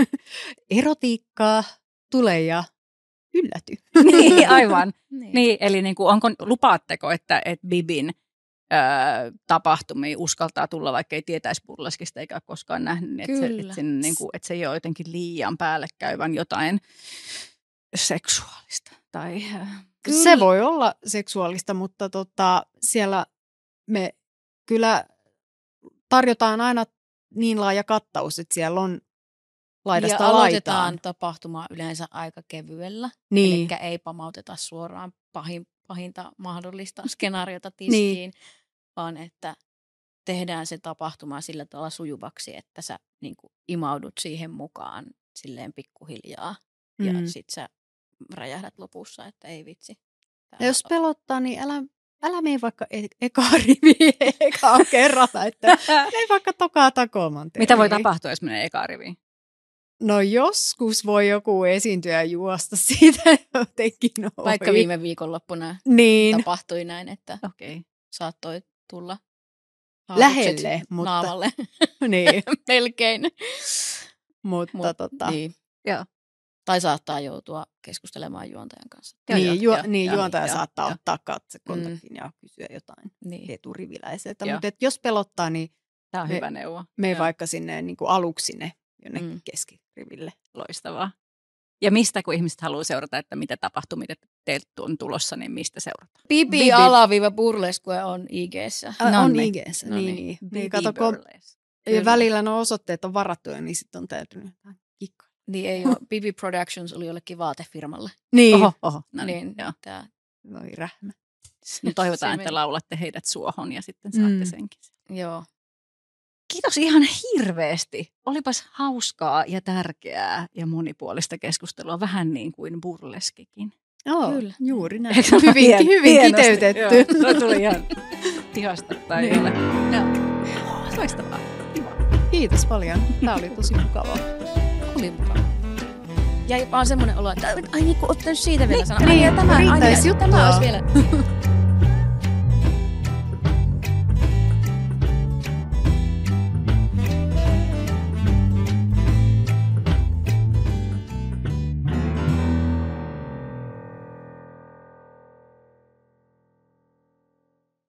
erotiikkaa, tule ja ylläty. Niin, aivan. Niin, eli niin kuin, lupaatteko, että Bibin tapahtumia uskaltaa tulla, vaikka ei tietäisi burleskista eikä koskaan nähnyt, että se ei ole jotenkin liian päällekkäyvän jotain seksuaalista. Tai, se voi olla seksuaalista, mutta siellä me kyllä tarjotaan aina niin laaja kattaus, että siellä on laidasta ja laitaan. aloitetaan tapahtumaa yleensä aika kevyellä, niin. eli ei pamauteta suoraan pahinta mahdollista skenaariota tiskiin, vaan että tehdään se tapahtuma sillä tavalla sujuvaksi, että sä niin kuin imaudut siihen mukaan silleen pikkuhiljaa ja sit sä räjähdät lopussa, että ei vitsi. Ja jos pelottaa, niin älä mene vaikka ekaa riviin ekaa kerralla, että mene vaikka tokaa takoman. Mitä voi tapahtua, jos menee ekaa riviin? No joskus voi joku esiintyjä juosta siitä jotenkin ohi. Vaikka viime viikonloppuna niin. tapahtui näin, että Okei. saattoi tulla Lähelle, mutta naamalle. niin. Melkein. Mutta Niin. Joo. Tai saattaa joutua keskustelemaan juontajan kanssa. Juontaja saattaa ottaa katsekontaktin ja kysyä jotain Niin. eturiviläiseltä. Joo. Mutta jos pelottaa, niin Tämä on hyvä neuvo. mene vaikka sinne niin kuin aluksi sinne jonnekin keskiriville. Loistavaa. Ja mistä, kun ihmiset haluaa seurata, että mitä tapahtuu, mitä teiltä on tulossa, niin mistä seurataan? Bibi_burlesque on IG:ssä. On IG:ssä, niin. Kato, ja välillä nuo osoitteet on varattuja, niin sitten on täytynyt jotain kikkaa. Niin ei ole. Bibi Productions oli jollekin vaatefirmalle. Niin. Oho. No Niin, joo. Voi rähmä. No toivotaan, että laulatte heidät suohon ja sitten saatte senkin. Joo. Kiitos ihan hirveästi. Olipas hauskaa ja tärkeää ja monipuolista keskustelua, vähän niin kuin burleskikin. Joo, Kyllä. juuri näin. Hyvin kiteytetty. Tuo tuli ihan tihasta päivillä. Joo. Loistavaa. Kiitos paljon. Tämä oli tosi mukavaa. Oli mukava. Jäi vaan semmoinen olo, että ai niin kuin ottanut siitä vielä sanoa. Niin, Tämä riittäisi juttua. olisi vielä.